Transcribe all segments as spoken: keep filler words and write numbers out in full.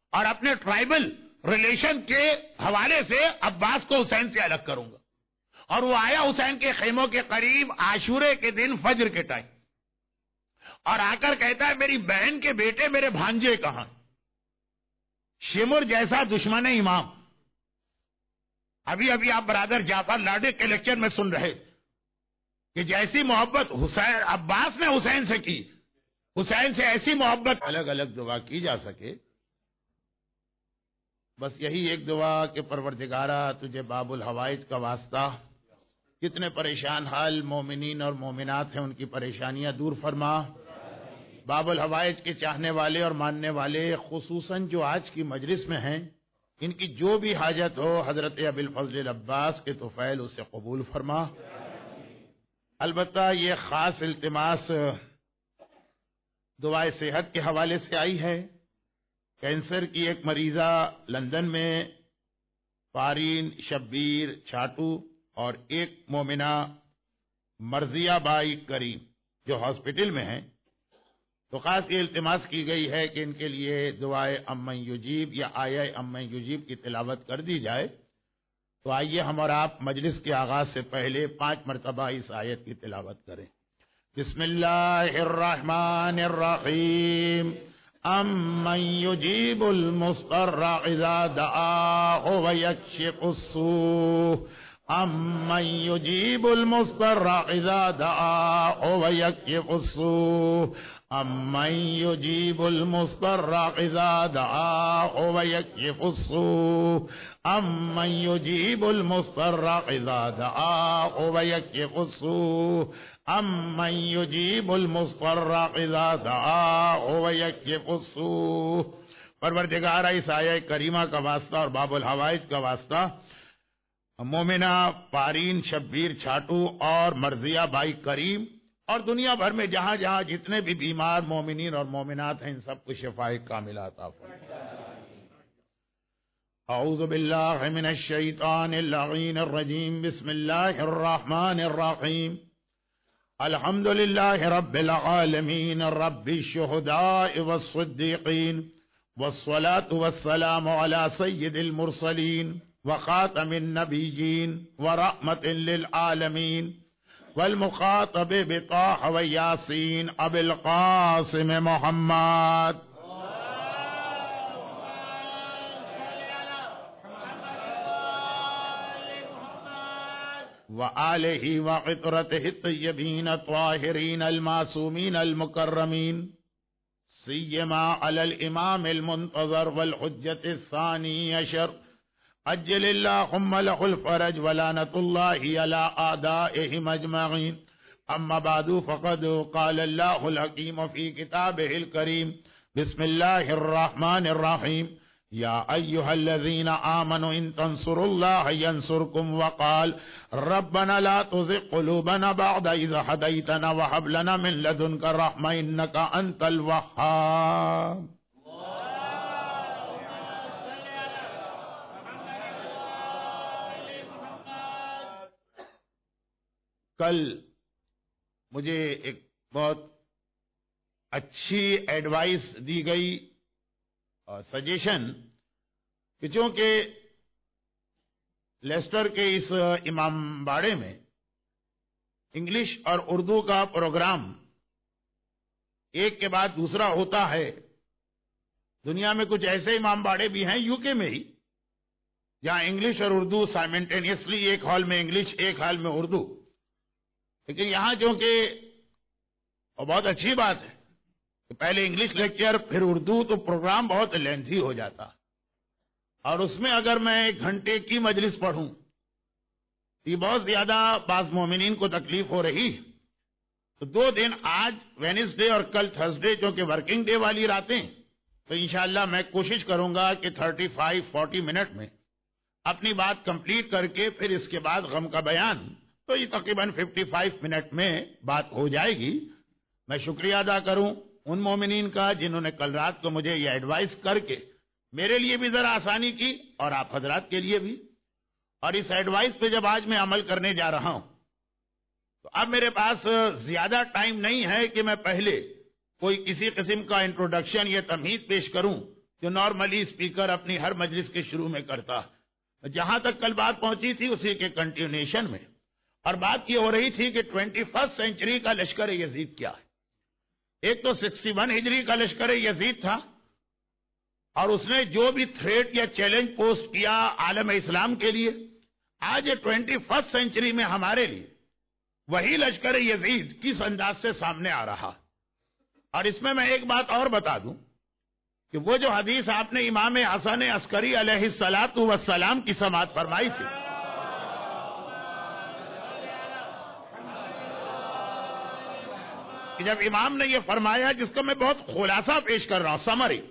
اور اپنے tribal relation کے حوالے سے عباس کو حسین سے الگ کروں گا. اور وہ آیا حسین کے خیموں کے قریب عاشورے کے دن فجر کے ٹائم, اور آ کر کہتا ہے میری بہن کے بیٹے میرے بھانجے کہاں؟ شمر جیسا دشمن امام. ابھی ابھی آپ برادر جعفر لاڈے کے لیکچر میں سن رہے کہ جیسی محبت حسین عباس نے حسین سے کی, حسین سے ایسی محبت الگ الگ دعا کی جا سکے. بس یہی ایک دعا کہ پروردگارہ تجھے باب الحوائج کا واسطہ, کتنے پریشان حال مومنین اور مومنات ہیں ان کی پریشانیاں دور فرما. باب الحوائج کے چاہنے والے اور ماننے والے خصوصاً جو آج کی مجلس میں ہیں, ان کی جو بھی حاجت ہو حضرت ابی الفضل العباس کے طفیل اسے قبول فرما. البتہ یہ خاص التماس دعائے صحت کے حوالے سے آئی ہے. کینسر کی ایک مریضہ لندن میں فارین شبیر چھاٹو اور ایک مومنہ مرضیہ بائی کریم جو ہاسپٹل میں ہیں, تو خاص یہ التماس کی گئی ہے کہ ان کے لیے دعائے امن یجیب یا آیہ امن یجیب کی تلاوت کر دی جائے. تو آئیے ہم اور آپ مجلس کے آغاز سے پہلے پانچ مرتبہ اس آیت کی تلاوت کریں. بسم اللہ الرحمن الرحیم. امن یجیب المضطر اذا دعاہ ویکشف السوء. امن یجیب المضطر اذا دعاہ ویکشف السوء. امن یجیب المضطر اذا دعاہ ویکشف السوء. امن یجیب المضطر اذا دعاہ ویکشف السوء. امن یجیب المضطر اذا دعاہ ویکشف السوء. پروردگارہ اس آیہ کریمہ کا واسطہ اور باب الحوائج کا واسطہ مومنہ پارین شبیر چھاٹو اور مرضیہ بائی کریم اور دنیا بھر میں جہاں جہاں جتنے بھی بیمار مومنین اور مومنات ہیں ان سب کو شفائے کاملہ عطا فرمائے. اعوذ باللہ من الشیطان اللعین الرجیم. بسم اللہ الرحمن الرحیم. الحمد للہ رب العالمین رب الشہداء والصدیقین والصلاة والسلام علی سید المرسلین وخاتم النبیین ورحمت للعالمین والمخاطب بطاہ و یاسین ابی القاسم محمد. وآلہ وعطرتہ الطیبین الطاہرین المعصومین المکرمین سیما علی الامام المنتظر والحجة الثانی عشر عجل اللہم لہ الفرج ولعنت اللہ علی اعدائہم اجمعین. اما بعد فقد قال اللہ الحکیم فی کتابہ الکریم. بسم اللہ الرحمن الرحیم. یا ایہا الذین آمنوا ان تنصروا اللہ ینصرکم. وقال ربنا لا تزغ قلوبنا بعد اذ ہدیتنا وہب لنا من لدنک رحمہ انک انت الوہاب. کل مجھے ایک بہت اچھی ایڈوائس دی گئی اور سجیشن کہ چونکہ لیسٹر کے اس امام باڑے میں انگلش اور اردو کا پروگرام ایک کے بعد دوسرا ہوتا ہے. دنیا میں کچھ ایسے امام باڑے بھی ہیں یو کے میں ہی جہاں انگلش اور اردو سائمنٹینیسلی, ایک ہال میں انگلش ایک ہال میں اردو. لیکن یہاں جو کہ اور بہت اچھی بات ہے کہ پہلے انگلش لیکچر پھر اردو, تو پروگرام بہت لینتھی ہو جاتا, اور اس میں اگر میں ایک گھنٹے کی مجلس پڑھوں تو یہ بہت زیادہ بعض مومنین کو تکلیف ہو رہی. تو دو دن, آج وینسڈے اور کل تھرسڈے جو کہ ورکنگ ڈے والی راتیں, تو انشاءاللہ میں کوشش کروں گا کہ تھرٹی فائیو فورٹی منٹ میں اپنی بات کمپلیٹ کر کے پھر اس کے بعد غم کا بیان, تو یہ تقریباً ففٹی فائیو منٹ میں بات ہو جائے گی. میں شکریہ ادا کروں ان مومنین کا جنہوں نے کل رات کو مجھے یہ ایڈوائس کر کے میرے لیے بھی ذرا آسانی کی اور آپ حضرات کے لیے بھی. اور اس ایڈوائس پہ جب آج میں عمل کرنے جا رہا ہوں تو اب میرے پاس زیادہ ٹائم نہیں ہے کہ میں پہلے کوئی کسی قسم کا انٹروڈکشن یا تمہید پیش کروں جو نارملی اسپیکر اپنی ہر مجلس کے شروع میں کرتا ہے. جہاں تک کل بات پہنچی تھی اسی کے کنٹینیوشن میں، اور بات یہ ہو رہی تھی کہ ٹوینٹی فرسٹ سینچری کا لشکر یزید کیا ہے. ایک تو سکسٹی ون ہجری کا لشکر یزید تھا، اور اس نے جو بھی تھریٹ یا چیلنج پوسٹ کیا عالم اسلام کے لیے، آج ٹوینٹی فرسٹ سینچری میں ہمارے لیے وہی لشکر یزید کس انداز سے سامنے آ رہا. اور اس میں میں ایک بات اور بتا دوں کہ وہ جو حدیث آپ نے امام حسن عسکری علیہ الصلوۃ والسلام کی سماعت فرمائی تھی، کہ جب امام نے یہ فرمایا، جس کا میں بہت خلاصہ پیش کر رہا ہوں، سمری،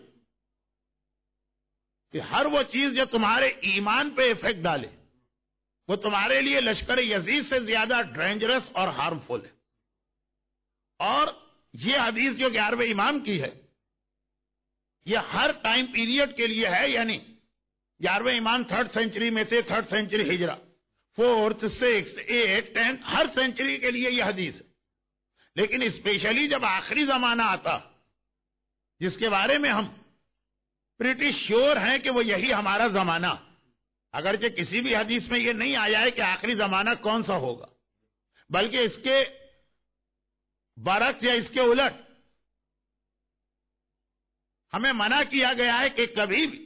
کہ ہر وہ چیز جو تمہارے ایمان پہ افیکٹ ڈالے وہ تمہارے لیے لشکر یزید سے زیادہ ڈینجرس اور ہارمفل ہے. اور یہ حدیث جو گیارہویں امام کی ہے یہ ہر ٹائم پیریڈ کے لیے ہے، یعنی گیارہویں امام تھرڈ سینچری میں تھے، تھرڈ سینچری ہجرا، فورتھ سکس ایٹ ٹینتھ، ہر سینچری کے لیے یہ حدیث ہے. لیکن اسپیشلی جب آخری زمانہ آتا جس کے بارے میں ہم پریٹی شیور ہیں کہ وہ یہی ہمارا زمانہ، اگرچہ کسی بھی حدیث میں یہ نہیں آیا ہے کہ آخری زمانہ کون سا ہوگا، بلکہ اس کے برعکس یا اس کے الٹ ہمیں منع کیا گیا ہے کہ کبھی بھی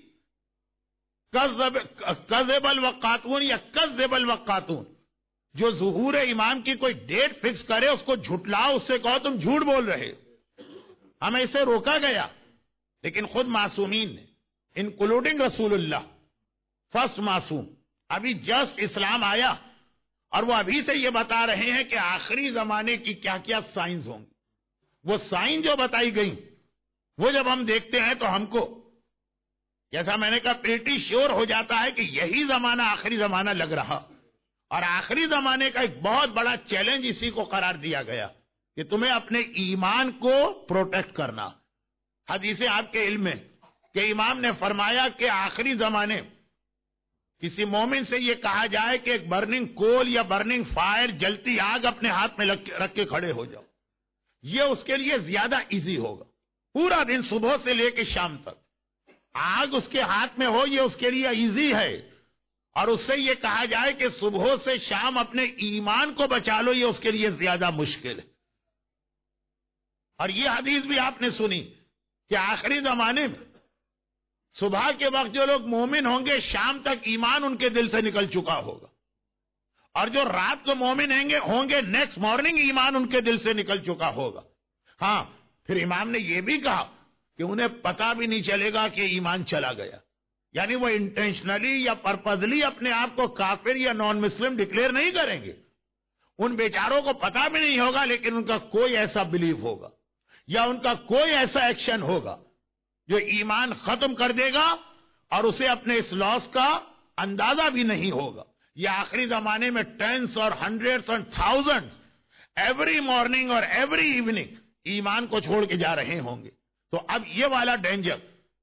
کذب الوقاتون یا کذب الوقاتون، جو ظہور امام کی کوئی ڈیٹ فکس کرے اس کو جھٹلاؤ، اس سے کہو تم جھوٹ بول رہے. ہمیں اسے روکا گیا، لیکن خود معصومین نے، انکلوڈنگ رسول اللہ فرسٹ معصوم، ابھی جسٹ اسلام آیا اور وہ ابھی سے یہ بتا رہے ہیں کہ آخری زمانے کی کیا کیا سائنز ہوں گی. وہ سائن جو بتائی گئی وہ جب ہم دیکھتے ہیں تو ہم کو، جیسا میں نے کہا، پریٹی شیور ہو جاتا ہے کہ یہی زمانہ آخری زمانہ لگ رہا. اور آخری زمانے کا ایک بہت بڑا چیلنج اسی کو قرار دیا گیا کہ تمہیں اپنے ایمان کو پروٹیکٹ کرنا. حدیث آپ کے علم میں کہ امام نے فرمایا کہ آخری زمانے کسی مومن سے یہ کہا جائے کہ ایک برننگ کول یا برننگ فائر، جلتی آگ اپنے ہاتھ میں رکھ کے کھڑے ہو جاؤ، یہ اس کے لیے زیادہ ایزی ہوگا. پورا دن صبح سے لے کے شام تک آگ اس کے ہاتھ میں ہو، یہ اس کے لیے ایزی ہے. اور اس سے یہ کہا جائے کہ صبح سے شام اپنے ایمان کو بچا لو، یہ اس کے لیے زیادہ مشکل ہے. اور یہ حدیث بھی آپ نے سنی کہ آخری زمانے میں صبح کے وقت جو لوگ مومن ہوں گے شام تک ایمان ان کے دل سے نکل چکا ہوگا، اور جو رات کو مومن ہوں گے ہوں گے نیکسٹ مارننگ ایمان ان کے دل سے نکل چکا ہوگا. ہاں، پھر امام نے یہ بھی کہا کہ انہیں پتا بھی نہیں چلے گا کہ ایمان چلا گیا، یعنی وہ انٹینشنلی یا پرپزلی اپنے آپ کو کافر یا نان مسلم ڈکلیئر نہیں کریں گے. ان بیچاروں کو پتا بھی نہیں ہوگا، لیکن ان کا کوئی ایسا بلیف ہوگا یا ان کا کوئی ایسا ایکشن ہوگا جو ایمان ختم کر دے گا، اور اسے اپنے اس لاس کا اندازہ بھی نہیں ہوگا. یہ آخری زمانے میں ٹینس اور ہنڈریڈز اور تھاؤزنڈز ایوری مارننگ اور ایوری ایوننگ ایمان کو چھوڑ کے جا رہے ہوں گے. تو اب یہ والا ڈینجر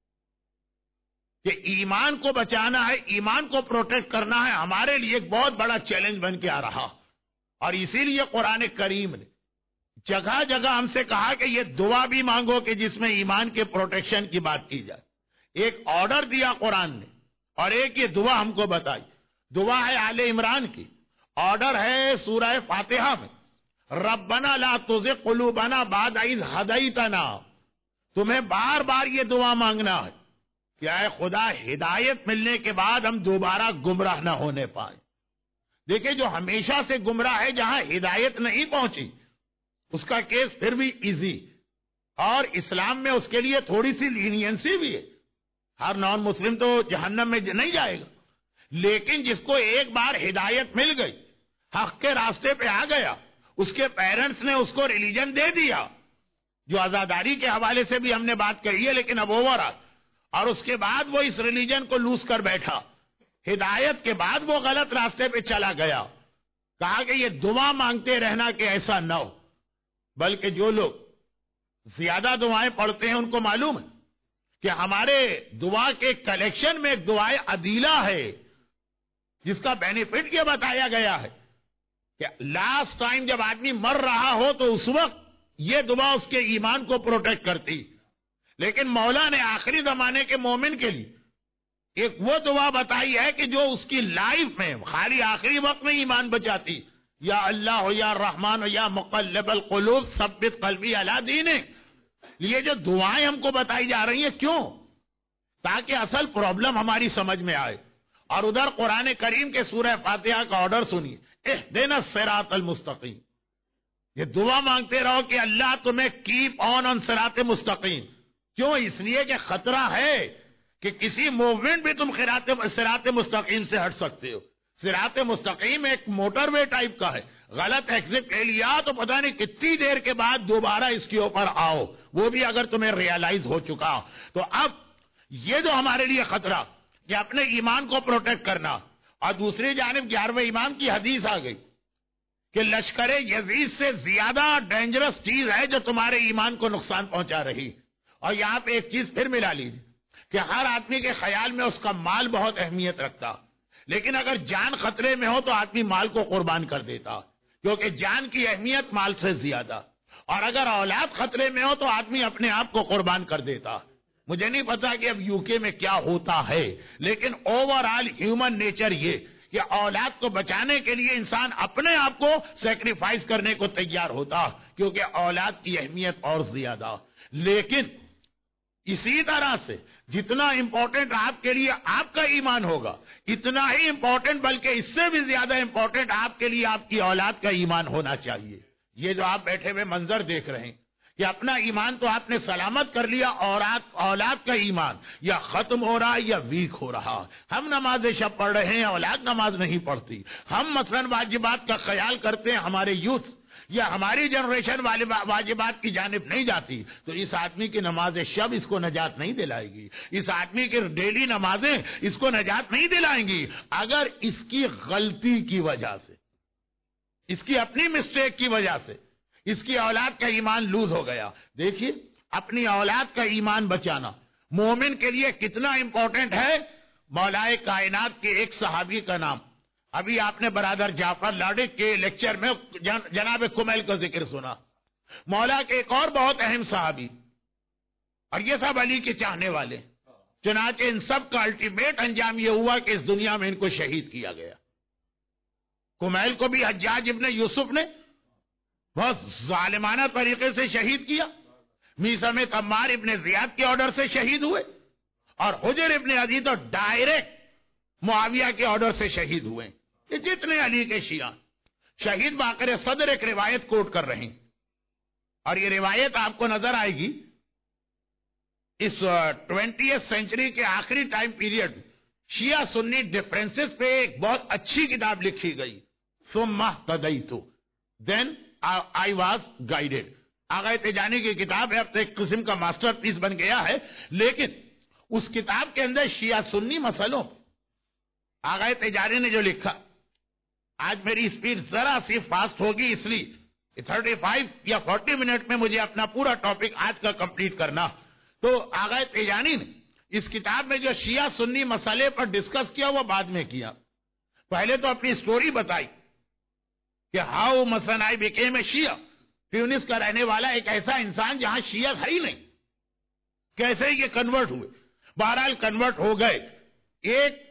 کہ ایمان کو بچانا ہے، ایمان کو پروٹیکٹ کرنا ہے، ہمارے لیے ایک بہت بڑا چیلنج بن کے آ رہا. اور اسی لیے قرآن کریم نے جگہ جگہ ہم سے کہا کہ یہ دعا بھی مانگو کہ جس میں ایمان کے پروٹیکشن کی بات کی جائے. ایک آرڈر دیا قرآن نے اور ایک یہ دعا ہم کو بتائی. دعا ہے آل عمران کی، آرڈر ہے سورہ فاتحہ میں، ربنا لا تزغ قلوبنا بعد اذ ہدیتنا. تمہیں بار بار یہ دعا مانگنا ہے کہ اے خدا ہدایت ملنے کے بعد ہم دوبارہ گمراہ نہ ہونے پائیں. دیکھیں، جو ہمیشہ سے گمراہ ہے، جہاں ہدایت نہیں پہنچی اس کا کیس پھر بھی ایزی، اور اسلام میں اس کے لیے تھوڑی سی لینینسی بھی ہے. ہر نان مسلم تو جہنم میں نہیں جائے گا، لیکن جس کو ایک بار ہدایت مل گئی، حق کے راستے پہ آ گیا، اس کے پیرنٹس نے اس کو ریلیجن دے دیا، جو آزاداری کے حوالے سے بھی ہم نے بات کہی ہے، لیکن اب اوور آل، اور اس کے بعد وہ اس ریلیجن کو لوز کر بیٹھا، ہدایت کے بعد وہ غلط راستے پہ چلا گیا. کہا کہ یہ دعا مانگتے رہنا کہ ایسا نہ ہو، بلکہ جو لوگ زیادہ دعائیں پڑھتے ہیں ان کو معلوم ہے کہ ہمارے دعا کے کلیکشن میں ایک دعائے عدیلہ ہے جس کا بینیفٹ یہ بتایا گیا ہے کہ لاسٹ ٹائم جب آدمی مر رہا ہو تو اس وقت یہ دعا اس کے ایمان کو پروٹیکٹ کرتی. لیکن مولا نے آخری زمانے کے مومن کے لیے ایک وہ دعا بتائی ہے کہ جو اس کی لائف میں خالی آخری وقت میں ایمان بچاتی. یا اللہ ہو یا رحمان ہو یا مقلب القلوب ثبت قلبی علی دینک. یہ جو دعائیں ہم کو بتائی جا رہی ہیں کیوں؟ تاکہ اصل پرابلم ہماری سمجھ میں آئے. اور ادھر قرآن کریم کے سورہ فاتحہ کا آرڈر سنیے، اہدنا الصراط المستقیم. یہ دعا مانگتے رہو کہ اللہ تمہیں کیپ آن آن صراط مستقیم. کیوں؟ اس لیے کہ خطرہ ہے کہ کسی موومنٹ بھی تم صراط مستقیم سے ہٹ سکتے ہو. صراط مستقیم ایک موٹر وے ٹائپ کا ہے، غلط ایگزٹ لے لیا تو پتہ نہیں کتنی دیر کے بعد دوبارہ اس کے اوپر آؤ، وہ بھی اگر تمہیں ریئلائز ہو چکا. تو اب یہ جو ہمارے لیے خطرہ کہ اپنے ایمان کو پروٹیکٹ کرنا، اور دوسری جانب گیارہویں امام کی حدیث آ گئی کہ لشکر یزید سے زیادہ ڈینجرس چیز ہے جو تمہارے ایمان کو نقصان پہنچا رہی. اور یہاں پہ ایک چیز پھر ملا لیجیے کہ ہر آدمی کے خیال میں اس کا مال بہت اہمیت رکھتا، لیکن اگر جان خطرے میں ہو تو آدمی مال کو قربان کر دیتا، کیونکہ جان کی اہمیت مال سے زیادہ. اور اگر اولاد خطرے میں ہو تو آدمی اپنے آپ کو قربان کر دیتا. مجھے نہیں پتا کہ اب یو کے میں کیا ہوتا ہے، لیکن اوور آل ہیومن نیچر یہ کہ اولاد کو بچانے کے لیے انسان اپنے آپ کو سیکریفائز کرنے کو تیار ہوتا، کیونکہ اولاد کی اہمیت اور زیادہ. لیکن اسی طرح سے جتنا امپورٹنٹ آپ کے لیے آپ کا ایمان ہوگا، اتنا ہی امپورٹنٹ بلکہ اس سے بھی زیادہ امپورٹنٹ آپ کے لیے آپ کی اولاد کا ایمان ہونا چاہیے. یہ جو آپ بیٹھے ہوئے منظر دیکھ رہے ہیں کہ اپنا ایمان تو آپ نے سلامت کر لیا، اور اولاد کا ایمان یا ختم ہو رہا یا ویک ہو رہا. ہم نماز شب پڑھ رہے ہیں، اولاد نماز نہیں پڑھتی. ہم مثلا واجبات کا خیال کرتے ہیں، ہمارے یوتھ یا ہماری جنریشن والے واجبات کی جانب نہیں جاتی، تو اس آدمی کی نماز شب اس کو نجات نہیں دلائے گی. اس آدمی کی ڈیلی نمازیں اس کو نجات نہیں دلائیں گی. اگر اس کی غلطی کی وجہ سے، اس کی اپنی مسٹیک کی وجہ سے اس کی اولاد کا ایمان لوز ہو گیا. دیکھیے اپنی اولاد کا ایمان بچانا مومن کے لیے کتنا امپورٹنٹ ہے. مولائے کائنات کے ایک صحابی کا نام ابھی آپ نے برادر جعفر لاڈک کے لیکچر میں جناب کمیل کا ذکر سنا. مولا کے ایک اور بہت اہم صحابی، اور یہ سب علی کے چاہنے والے، چنانچہ ان سب کا الٹیمیٹ انجام یہ ہوا کہ اس دنیا میں ان کو شہید کیا گیا. کمیل کو بھی حجاج ابن یوسف نے بہت ظالمانہ طریقے سے شہید کیا. میثم عمار ابن زیاد کے آرڈر سے شہید ہوئے، اور حجر ابن عدی تو ڈائریکٹ معاویہ کے آرڈر سے شہید ہوئے. یہ جتنے علی کے شیعہ شہید باقر صدر ایک روایت کوٹ کر رہے ہیں، اور یہ روایت آپ کو نظر آئے گی اس ٹوینٹیتھ سینچری کے آخری ٹائم پیریڈ شیعہ سنی ڈفرینسز پہ ایک بہت اچھی کتاب لکھی گئی، ثم اهتدیت دین آئی واز گائیڈیڈ. آغا تیجانی کی کتاب ہے، اب تو ایک قسم کا ماسٹر پیس بن گیا ہے، لیکن اس کتاب کے اندر شیعہ سنی مسئلوں آغا تیجانی نے جو لکھا. آج میری سپیڈ ذرا سی فاسٹ ہوگی، اس لیے تھرٹی فائیو یا فورٹی منٹ میں مجھے اپنا پورا ٹاپک آج کا کمپلیٹ کرنا. تو آغا تیجانی نے اس کتاب میں جو شیعہ سنی مسئلے پر ڈسکس کیا وہ بعد میں کیا. پہلے تو اپنی سٹوری بتائی کہ ہاؤ مثلا I became a Shia, tunes کا رہنے والا ایک ایسا انسان جہاں شیعہ ہے ہی نہیں، کیسے یہ کنورٹ ہوئے. بہرحال کنورٹ ہو گئے. ایک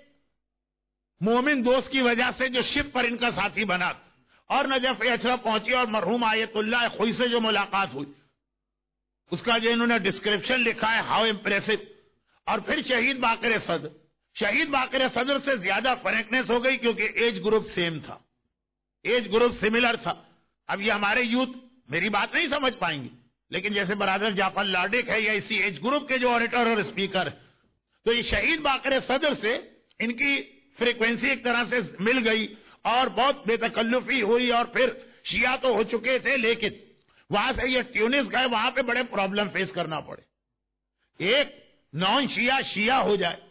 مومن دوست کی وجہ سے جو شپ پر ان کا ساتھی بنا، اور نجف اشرف پہنچی اور مرحوم آیت اللہ خوئی سے جو ملاقات ہوئی، اس کا جو انہوں نے ڈسکرپشن لکھا ہے ہاؤ امپریسو. اور پھر شہید باقر صدر، شہید باقر صدر سے زیادہ فرینکنیس ہو گئی کیونکہ ایج گروپ سیم تھا، ایج گروپ سملر تھا. اب یہ ہمارے یوتھ میری بات نہیں سمجھ پائیں گے، لیکن جیسے برادر جعفر لاڈک ہے یا اسی ایج گروپ کے جو آڈیٹر اور اسپیکر، تو یہ شہید باقر صدر سے ان کی فریکوینسی ایک طرح سے مل گئی اور بہت بے تکلفی ہوئی. اور پھر شیعہ تو ہو چکے تھے، لیکن وہاں سے یہ ٹیونس گئے، وہاں پہ بڑے پرابلم فیس کرنا پڑے. ایک نان شیعہ شیعہ ہو جائے،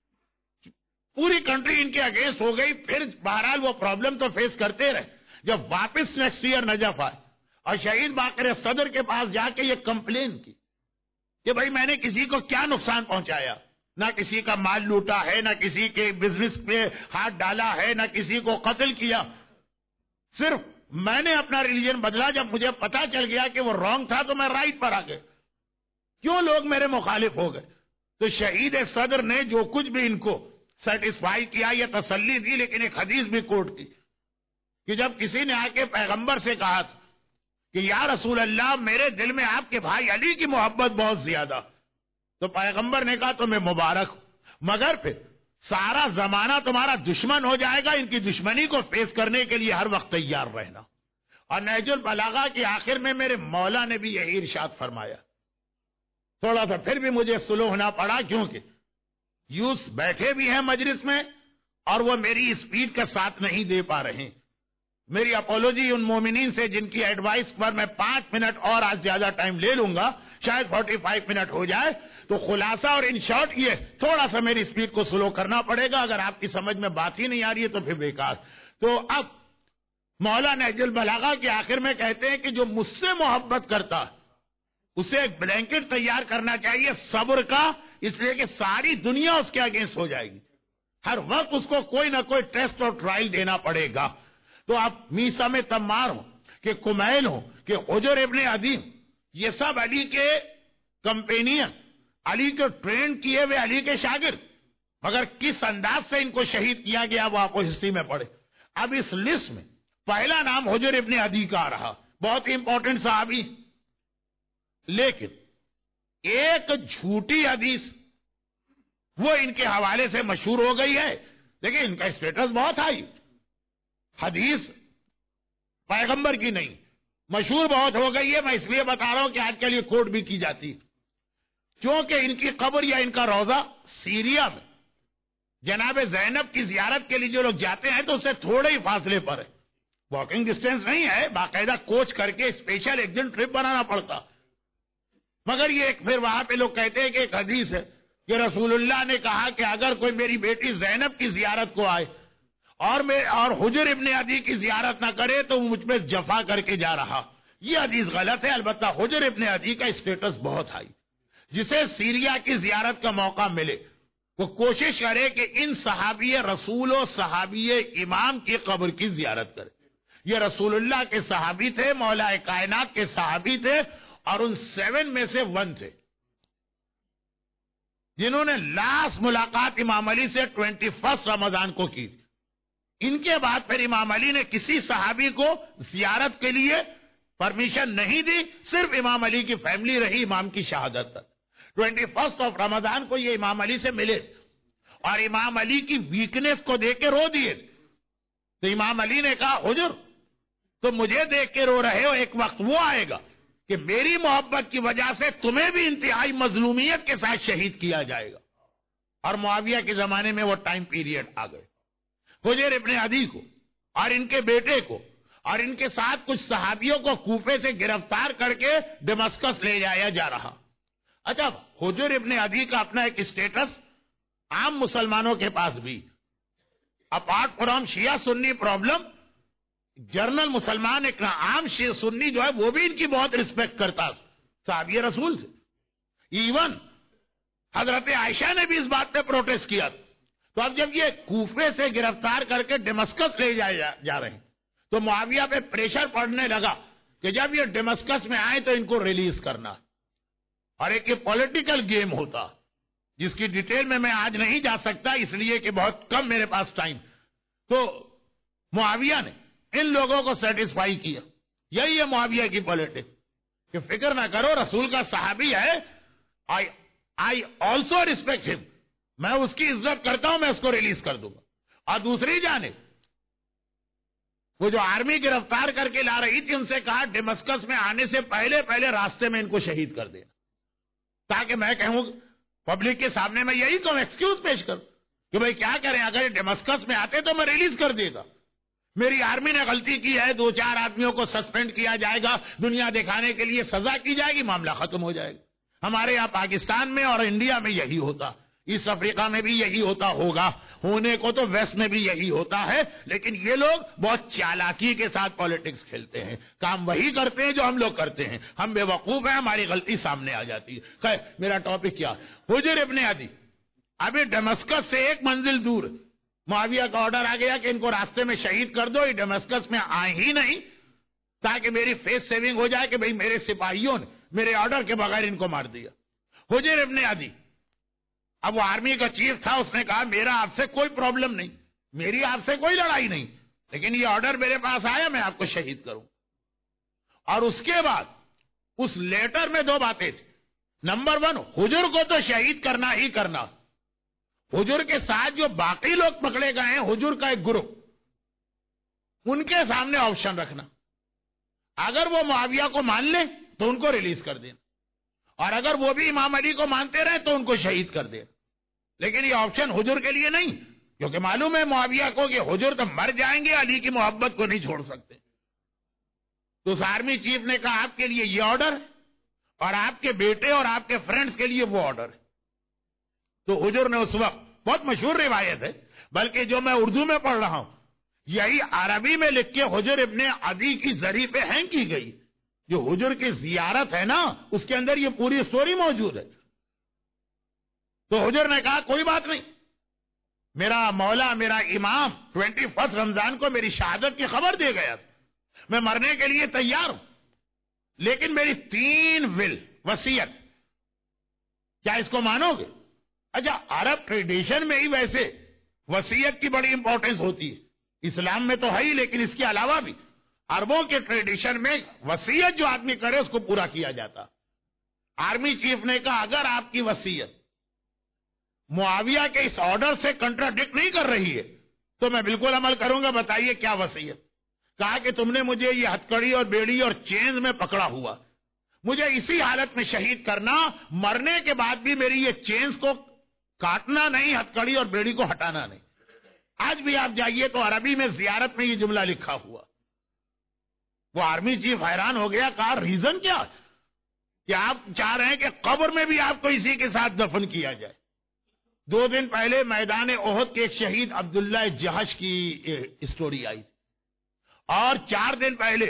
پوری کنٹری ان کے اگینسٹ ہو گئی. پھر بہرحال وہ پرابلم تو فیس کرتے رہے. جب واپس نیکسٹ ایئر نجف آئے اور شہید باقر صدر کے پاس جا کے یہ کمپلین کی کہ بھائی میں نے کسی کو کیا نقصان پہنچایا، نہ کسی کا مال لوٹا ہے، نہ کسی کے بزنس پہ ہاتھ ڈالا ہے، نہ کسی کو قتل کیا، صرف میں نے اپنا ریلیجن بدلا. جب مجھے پتا چل گیا کہ وہ رانگ تھا تو میں رائٹ پر آ گیا. کیوں لوگ میرے مخالف ہو گئے؟ تو شہید صدر نے جو کچھ بھی ان کو سیٹسفائی کیا یا تسلی دی، لیکن ایک حدیث بھی کوٹ کی کہ جب کسی نے آ کے پیغمبر سے کہا کہ یا رسول اللہ میرے دل میں آپ کے بھائی علی کی محبت بہت زیادہ، تو پیغمبر نے کہا تمہیں مبارک ہو، مگر پھر سارا زمانہ تمہارا دشمن ہو جائے گا، ان کی دشمنی کو فیس کرنے کے لیے ہر وقت تیار رہنا۔ اور نہج البلاغہ کے آخر میں میرے مولا نے بھی یہی ارشاد فرمایا۔ تھوڑا سا پھر بھی مجھے سلو ہونا پڑا، کیونکہ یوس بیٹھے بھی ہیں مجلس میں اور وہ میری اسپیڈ کا ساتھ نہیں دے پا رہے ہیں۔ میری اپولوجی ان مومنین سے جن کی ایڈوائس پر میں پانچ منٹ اور آج زیادہ ٹائم لے لوں گا، شاید فورٹی فائیو منٹ ہو جائے، تو خلاصہ اور ان شارٹ یہ تھوڑا سا میری اسپیڈ کو سلو کرنا پڑے گا، اگر آپ کی سمجھ میں بات ہی نہیں آ رہی ہے تو پھر بیکار۔ تو اب مولا نہج البلاغہ کے آخر میں کہتے ہیں کہ جو مجھ سے محبت کرتا اسے ایک بلینکٹ تیار کرنا چاہیے صبر کا، اس لیے کہ ساری دنیا اس کے اگینسٹ ہو جائے گی، ہر وقت اس کو کوئی نہ کوئی ٹیسٹ اور ٹرائل دینا پڑے گا۔ تو آپ میسا میں تمار ہوں کہ کمیل ہوں کہ حجر ابن عدی، یہ سب علی کے کمپینین، علی کے ٹرین کیے ہوئے علی کے شاگرد، مگر کس انداز سے ان کو شہید کیا گیا وہ آپ کو ہسٹری میں پڑھے۔ اب اس لسٹ میں پہلا نام حجر ابن عدی کا رہا، بہت امپورٹنٹ صحابی، لیکن ایک جھوٹی حدیث وہ ان کے حوالے سے مشہور ہو گئی ہے، لیکن ان کا اسٹیٹس بہت ہائی، حدیث پیغمبر کی نہیں، مشہور بہت ہو گئی ہے۔ میں اس لیے بتا رہا ہوں کہ آج کل یہ کوٹ بھی کی جاتی ہے، کیونکہ ان کی قبر یا ان کا روضہ سیریا میں جناب زینب کی زیارت کے لیے جو لوگ جاتے ہیں تو اس سے تھوڑے ہی فاصلے پر ہے، واکنگ ڈسٹینس نہیں ہے، باقاعدہ کوچ کر کے اسپیشل ایک دن ٹرپ بنانا پڑتا۔ مگر یہ ایک پھر وہاں پہ لوگ کہتے ہیں کہ ایک حدیث ہے کہ رسول اللہ نے کہا کہ اگر کوئی میری بیٹی زینب کی زیارت کو آئے اور میں اور حجر ابن عدی کی زیارت نہ کرے تو وہ مجھ پہ جفا کر کے جا رہا۔ یہ حدیث غلط ہے، البتہ حجر ابن عدی کا اسٹیٹس بہت ہائی، جسے سیریا کی زیارت کا موقع ملے وہ کوشش کرے کہ ان صحابی رسول و صحابی امام کی قبر کی زیارت کرے۔ یہ رسول اللہ کے صحابی تھے، مولا کائنات کے صحابی تھے، اور ان سیون میں سے ون تھے جنہوں نے لاسٹ ملاقات امام علی سے ٹوینٹی فرسٹ رمضان کو کی۔ ان کے بعد پھر امام علی نے کسی صحابی کو زیارت کے لیے پرمیشن نہیں دی، صرف امام علی کی فیملی رہی امام کی شہادت تک۔ ٹوینٹی فرسٹ آف رمضان کو یہ امام علی سے ملے اور امام علی کی ویکنیس کو دیکھ کے رو دیے، تو امام علی نے کہا حجر تم مجھے دیکھ کے رو رہے ہو، ایک وقت وہ آئے گا کہ میری محبت کی وجہ سے تمہیں بھی انتہائی مظلومیت کے ساتھ شہید کیا جائے گا۔ اور معاویہ کے زمانے میں وہ ٹائم پیریڈ آ گئے۔ حجر ابن عدی کو اور ان کے بیٹے کو اور ان کے ساتھ کچھ صحابیوں کو کوفے سے گرفتار کر کے دمشقس لے جایا جا رہا۔ اچھا، حجر ابن عدی کا اپنا ایک اسٹیٹس عام مسلمانوں کے پاس بھی، اپارٹ فرام شیعہ سنی پرابلم، جرنل مسلمان ایک عام شیعہ سنی جو ہے وہ بھی ان کی بہت رسپیکٹ کرتا، صحابی رسول سے۔ ایون حضرت عائشہ نے بھی اس بات پہ پروٹیسٹ کیا۔ تو اب جب یہ کوفے سے گرفتار کر کے ڈیمسکس لے جائے جا رہے ہیں تو معاویہ پہ پریشر پڑنے لگا کہ جب یہ ڈیمسکس میں آئے تو ان کو ریلیز کرنا، اور ایک یہ پولیٹیکل گیم ہوتا جس کی ڈیٹیل میں میں آج نہیں جا سکتا اس لیے کہ بہت کم میرے پاس ٹائم۔ تو معاویہ نے ان لوگوں کو سیٹسفائی کیا، یہی ہے معاویہ کی پولیٹکس کہ فکر نہ کرو رسول کا صحابی ہے، آئی آئی آلسو ریسپیکٹ ہم، میں اس کی عزت کرتا ہوں، میں اس کو ریلیز کر دوں گا۔ اور دوسری جانب وہ جو آرمی گرفتار کر کے لا رہی تھی ان سے کہا ڈیمسکس میں آنے سے پہلے پہلے راستے میں ان کو شہید کر دینا، تاکہ میں کہوں پبلک کے سامنے میں یہی کہوں، ایکسکیوز پیش کروں کہ بھئی کیا کریں، اگر یہ ڈیمسکس میں آتے تو میں ریلیز کر دیتا، میری آرمی نے غلطی کی ہے، دو چار آدمیوں کو سسپینڈ کیا جائے گا، دنیا دکھانے کے لیے سزا کی جائے گی، معاملہ ختم ہو جائے گا۔ ہمارے یہاں پاکستان میں اور انڈیا میں یہی ہوتا، ایسٹ افریقہ میں بھی یہی ہوتا ہوگا، ہونے کو تو ویسٹ میں بھی یہی ہوتا ہے، لیکن یہ لوگ بہت چالاکی کے ساتھ پالیٹکس کھیلتے ہیں، کام وہی کرتے ہیں جو ہم لوگ کرتے ہیں، ہم بے وقوف ہیں، ہماری غلطی سامنے آ جاتی ہے۔ خیر، میرا ٹاپک کیا، حجر ابن عدی ابھی ڈیمسکس سے ایک منزل دور، معاویہ کا آرڈر آ گیا کہ ان کو راستے میں شہید کر دو، یہ ڈیمسکس میں آئے ہی نہیں تاکہ میری فیس سیونگ ہو جائے کہ بھئی میرے سپاہیوں نے میرے آرڈر کے بغیر ان کو مار دیا۔ حجر ابن عدی، اب وہ آرمی کا چیف تھا، اس نے کہا میرا آپ سے کوئی پرابلم نہیں، میری آپ سے کوئی لڑائی نہیں، لیکن یہ آرڈر میرے پاس آیا میں آپ کو شہید کروں. اور اس کے بعد اس لیٹر میں دو باتیں تھیں. نمبر ون، حجر کو تو شہید کرنا ہی کرنا. حجر کے ساتھ جو باقی لوگ پکڑے گئے ہیں، حجر کا ایک گروپ، ان کے سامنے آپشن رکھنا. اگر وہ معاویہ کو مان لیں تو ان کو ریلیز کر دینا، اور اگر وہ بھی امام علی کو مانتے رہے تو ان کو شہید کر دینا. لیکن یہ آپشن حجر کے لیے نہیں، کیونکہ معلوم ہے معاویہ کو کہ حجر تو مر جائیں گے، علی کی محبت کو نہیں چھوڑ سکتے. تو اس آرمی چیف نے کہا آپ کے لیے یہ آرڈر، اور آپ کے بیٹے اور آپ کے فرینڈز کے لیے وہ آرڈر. تو حجر نے اس وقت، بہت مشہور روایت ہے، بلکہ جو میں اردو میں پڑھ رہا ہوں یہی عربی میں لکھ کے حجر ابن عدی کی زری پہ ہینگ کی گئی. جو حجر کی زیارت ہے نا، اس کے اندر یہ پوری سٹوری موجود ہے. تو حجر نے کہا کوئی بات نہیں، میرا مولا، میرا امام ٹوینٹی فرسٹ رمضان کو میری شہادت کی خبر دے گیا، میں مرنے کے لیے تیار ہوں، لیکن میری تین ول، وصیت، کیا اس کو مانو گے؟ اچھا، عرب ٹریڈیشن میں ہی ویسے وصیت کی بڑی امپورٹنس ہوتی ہے، اسلام میں تو ہے ہی، لیکن اس کے علاوہ بھی عربوں کے ٹریڈیشن میں وصیت جو آدمی کرے اس کو پورا کیا جاتا. آرمی چیف نے کہا اگر آپ کی وصیت معاویہ کے اس آرڈر سے کنٹراڈکٹ نہیں کر رہی ہے تو میں بالکل عمل کروں گا. بتائیے کیا وصیت؟ کہا کہ تم نے مجھے یہ ہتکڑی اور بیڑی اور چینز میں پکڑا ہوا، مجھے اسی حالت میں شہید کرنا، مرنے کے بعد بھی میری یہ چینز کو کاٹنا نہیں، ہتکڑی اور بیڑی کو ہٹانا نہیں. آج بھی آپ جائیے تو عربی میں زیارت میں یہ جملہ لکھا ہوا. وہ آرمی چیف حیران ہو گیا، کہا ریزن کیا کہ آپ چاہ رہے ہیں کہ قبر میں بھی آپ کو اسی کے ساتھ دفن کیا جائے. دو دن پہلے میدان احد کے ایک شہید عبداللہ جہش کی اسٹوری آئی، اور چار دن پہلے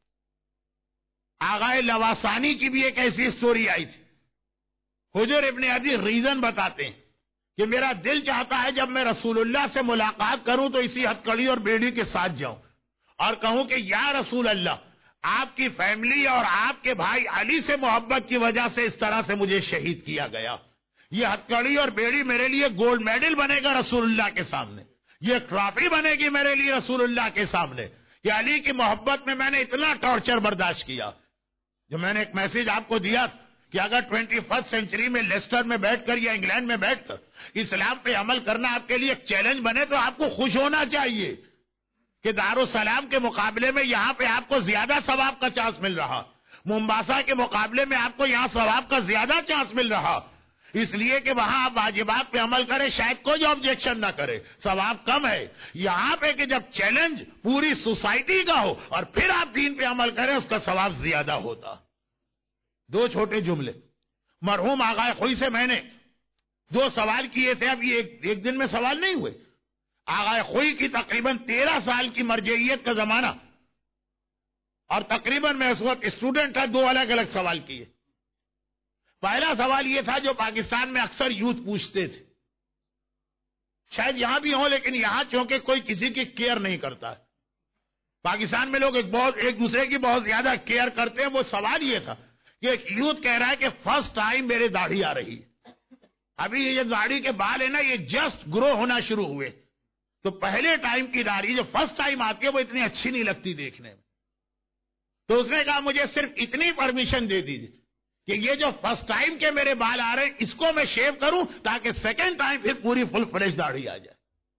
آغائے لواسانی کی بھی ایک ایسی اسٹوری آئی تھی. حجر ابن عدی ریزن بتاتے ہیں کہ میرا دل چاہتا ہے جب میں رسول اللہ سے ملاقات کروں تو اسی ہتکڑی اور بیڑی کے ساتھ جاؤں اور کہوں کہ یا رسول اللہ، آپ کی فیملی اور آپ کے بھائی علی سے محبت کی وجہ سے اس طرح سے مجھے شہید کیا گیا. یہ ہتکڑی اور بیڑی میرے لیے گولڈ میڈل بنے گا رسول اللہ کے سامنے، یہ ٹرافی بنے گی میرے لیے رسول اللہ کے سامنے کہ علی کی محبت میں میں نے اتنا ٹارچر برداشت کیا. جو میں نے ایک میسج آپ کو دیا کہ اگر ٹوینٹی فرسٹ سینچری میں لیسٹر میں بیٹھ کر یا انگلینڈ میں بیٹھ کر اسلام پہ عمل کرنا آپ کے لیے ایک چیلنج بنے تو آپ کو خوش ہونا چاہیے کہ دارالسلام کے مقابلے میں یہاں پہ آپ کو زیادہ ثواب کا چانس مل رہا، ممباسا کے مقابلے میں آپ کو یہاں ثواب کا زیادہ چانس مل رہا، اس لیے کہ وہاں آپ واجبات پہ عمل کریں، شاید کوئی آبجیکشن نہ کرے، ثواب کم ہے. یہاں پہ کہ جب چیلنج پوری سوسائٹی کا ہو اور پھر آپ دین پہ عمل کریں اس کا ثواب زیادہ ہوتا. دو چھوٹے جملے. مرحوم آغا خوئی سے میں نے دو سوال کیے تھے، اب یہ ایک, ایک دن میں سوال نہیں ہوئے. آغا خوئی کی تقریباً تیرہ سال کی مرجعیت کا زمانہ، اور تقریباً میں اس وقت اسٹوڈنٹ تھا. دو الگ الگ سوال کیے. پہلا سوال یہ تھا جو پاکستان میں اکثر یوتھ پوچھتے تھے، شاید یہاں بھی ہوں لیکن یہاں چونکہ کوئی کسی کی کیئر نہیں کرتا ہے، پاکستان میں لوگ ایک بہت ایک دوسرے کی بہت زیادہ کیئر کرتے ہیں. وہ سوال یہ تھا کہ ایک یوتھ کہہ رہا ہے کہ فرسٹ ٹائم میرے داڑھی آ رہی ہے، ابھی یہ داڑھی کے بال ہے نا یہ جسٹ گرو ہونا شروع ہوئے، تو پہلے ٹائم کی داڑھی جو فرسٹ ٹائم آتی ہے وہ اتنی اچھی نہیں لگتی دیکھنے میں. تو اس نے کہا مجھے صرف اتنی پرمیشن دے دیجیے کہ یہ جو فرسٹ ٹائم کے میرے بال آ رہے ہیں اس کو میں شیو کروں تاکہ سیکنڈ ٹائم پھر پوری فل فلیش داڑھی آ جائے.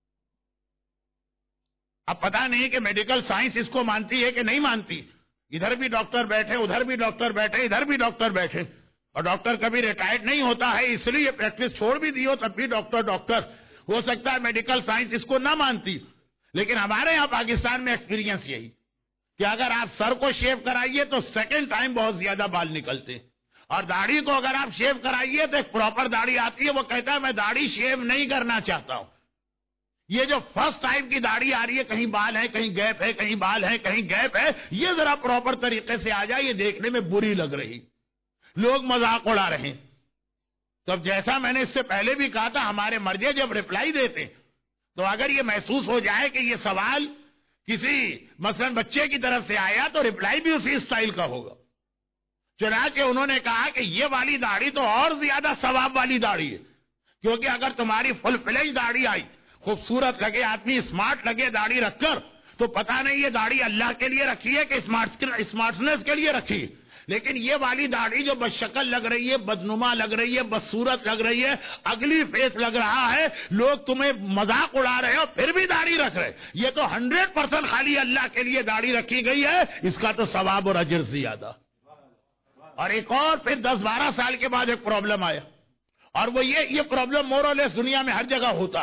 اب پتا نہیں کہ میڈیکل سائنس اس کو مانتی ہے کہ نہیں مانتی. ادھر بھی ڈاکٹر بیٹھے، ادھر بھی ڈاکٹر بیٹھے، ادھر بھی ڈاکٹر بیٹھے، اور ڈاکٹر کبھی ریٹائرڈ نہیں ہوتا ہے، اس لیے پریکٹس چھوڑ بھی دی ہو تب بھی ڈاکٹر ڈاکٹر ہو سکتا ہے میڈیکل سائنس اس کو نہ مانتی. لیکن ہمارے یہاں پاکستان میں ایکسپیرینس یہی کہ اگر آپ سر کو شیو کرائیے تو سیکنڈ ٹائم بہت زیادہ بال نکلتے، اور داڑھی کو اگر آپ شیو کرائیے تو ایک پراپر داڑھی آتی ہے. وہ کہتا ہے میں داڑھی شیو نہیں کرنا چاہتا ہوں. یہ جو فرسٹ ٹائم کی داڑھی آ رہی ہے، کہیں بال ہے، کہیں گیپ ہے، کہیں بال ہے، کہیں گیپ ہے، یہ ذرا پراپر طریقے سے آ جائے، یہ دیکھنے میں بری لگ رہی، لوگ مذاق اڑا رہے ہیں. تو اب جیسا میں نے اس سے پہلے بھی کہا تھا، ہمارے مرجع جب رپلائی دیتے تو اگر یہ محسوس ہو جائے کہ یہ سوال کسی مثلا بچے کی طرف سے آیا تو رپلائی بھی اسی اسٹائل کا ہوگا چنانچہ انہوں نے کہا کہ یہ والی داڑھی تو اور زیادہ ثواب والی داڑھی ہے، کیونکہ اگر تمہاری فل فلیج داڑھی آئی، خوبصورت لگے، آدمی اسمارٹ لگے داڑھی رکھ کر، تو پتہ نہیں یہ داڑھی اللہ کے لیے رکھی ہے کہ اسمارٹنس کے لیے رکھی ہے، لیکن یہ والی داڑھی جو بد شکل لگ رہی ہے، بدنما لگ رہی ہے، بدصورت لگ رہی ہے، اگلی فیس لگ رہا ہے، لوگ تمہیں مذاق اڑا رہے ہو پھر بھی داڑھی رکھ رہے، یہ تو ہنڈریڈ پرسینٹ خالی اللہ کے لیے داڑھی رکھی گئی ہے، اس کا تو ثواب اور اجر زیادہ۔ اور ایک اور پھر دس بارہ سال کے بعد ایک پرابلم آیا، اور وہ یہ یہ پرابلم مور اور لیس دنیا میں ہر جگہ ہوتا،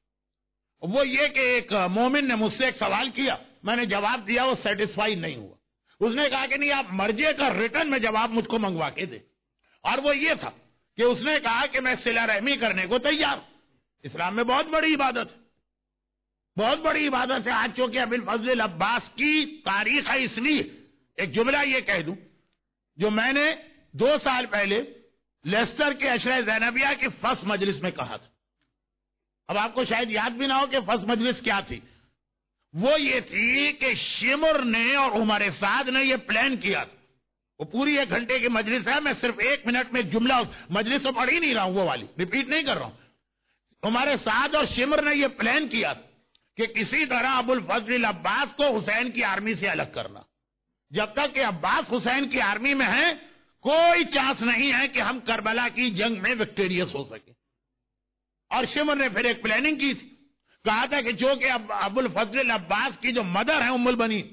وہ یہ کہ ایک مومن نے مجھ سے ایک سوال کیا، میں نے جواب دیا، وہ سیٹسفائی نہیں ہوا، اس نے کہا کہ نہیں آپ مرجے کا ریٹرن میں جواب مجھ کو منگوا کے دے، اور وہ یہ تھا کہ اس نے کہا کہ میں صلہ رحمی کرنے کو تیار، اسلام میں بہت بڑی عبادت ہے، بہت بڑی عبادت ہے، آج چونکہ ابی الفضل عباس کی تاریخ ہے اس لیے ایک جملہ یہ کہہ دوں جو میں نے دو سال پہلے لیسٹر کے عشرہ زینبیہ کی فرسٹ مجلس میں کہا تھا، اب آپ کو شاید یاد بھی نہ ہو کہ فرسٹ مجلس کیا تھی، وہ یہ تھی کہ شمر نے اور عمر سعد نے یہ پلان کیا تھا، وہ پوری ایک گھنٹے کی مجلس ہے، میں صرف ایک منٹ میں جملہ مجلس سے پڑھ ہی نہیں رہا ہوں، وہ والی ریپیٹ نہیں کر رہا ہوں، عمر سعد اور شمر نے یہ پلان کیا تھا کہ کسی طرح ابو الفضل عباس کو حسین کی آرمی سے الگ کرنا، جب تک کہ عباس حسین کی آرمی میں ہیں کوئی چانس نہیں ہے کہ ہم کربلا کی جنگ میں وکٹوریس ہو سکے۔ اور شمر نے پھر ایک پلاننگ کی تھی، کہا تھا کہ جو کہ ابو الفضل عباس کی جو مدر ہے ام البنین،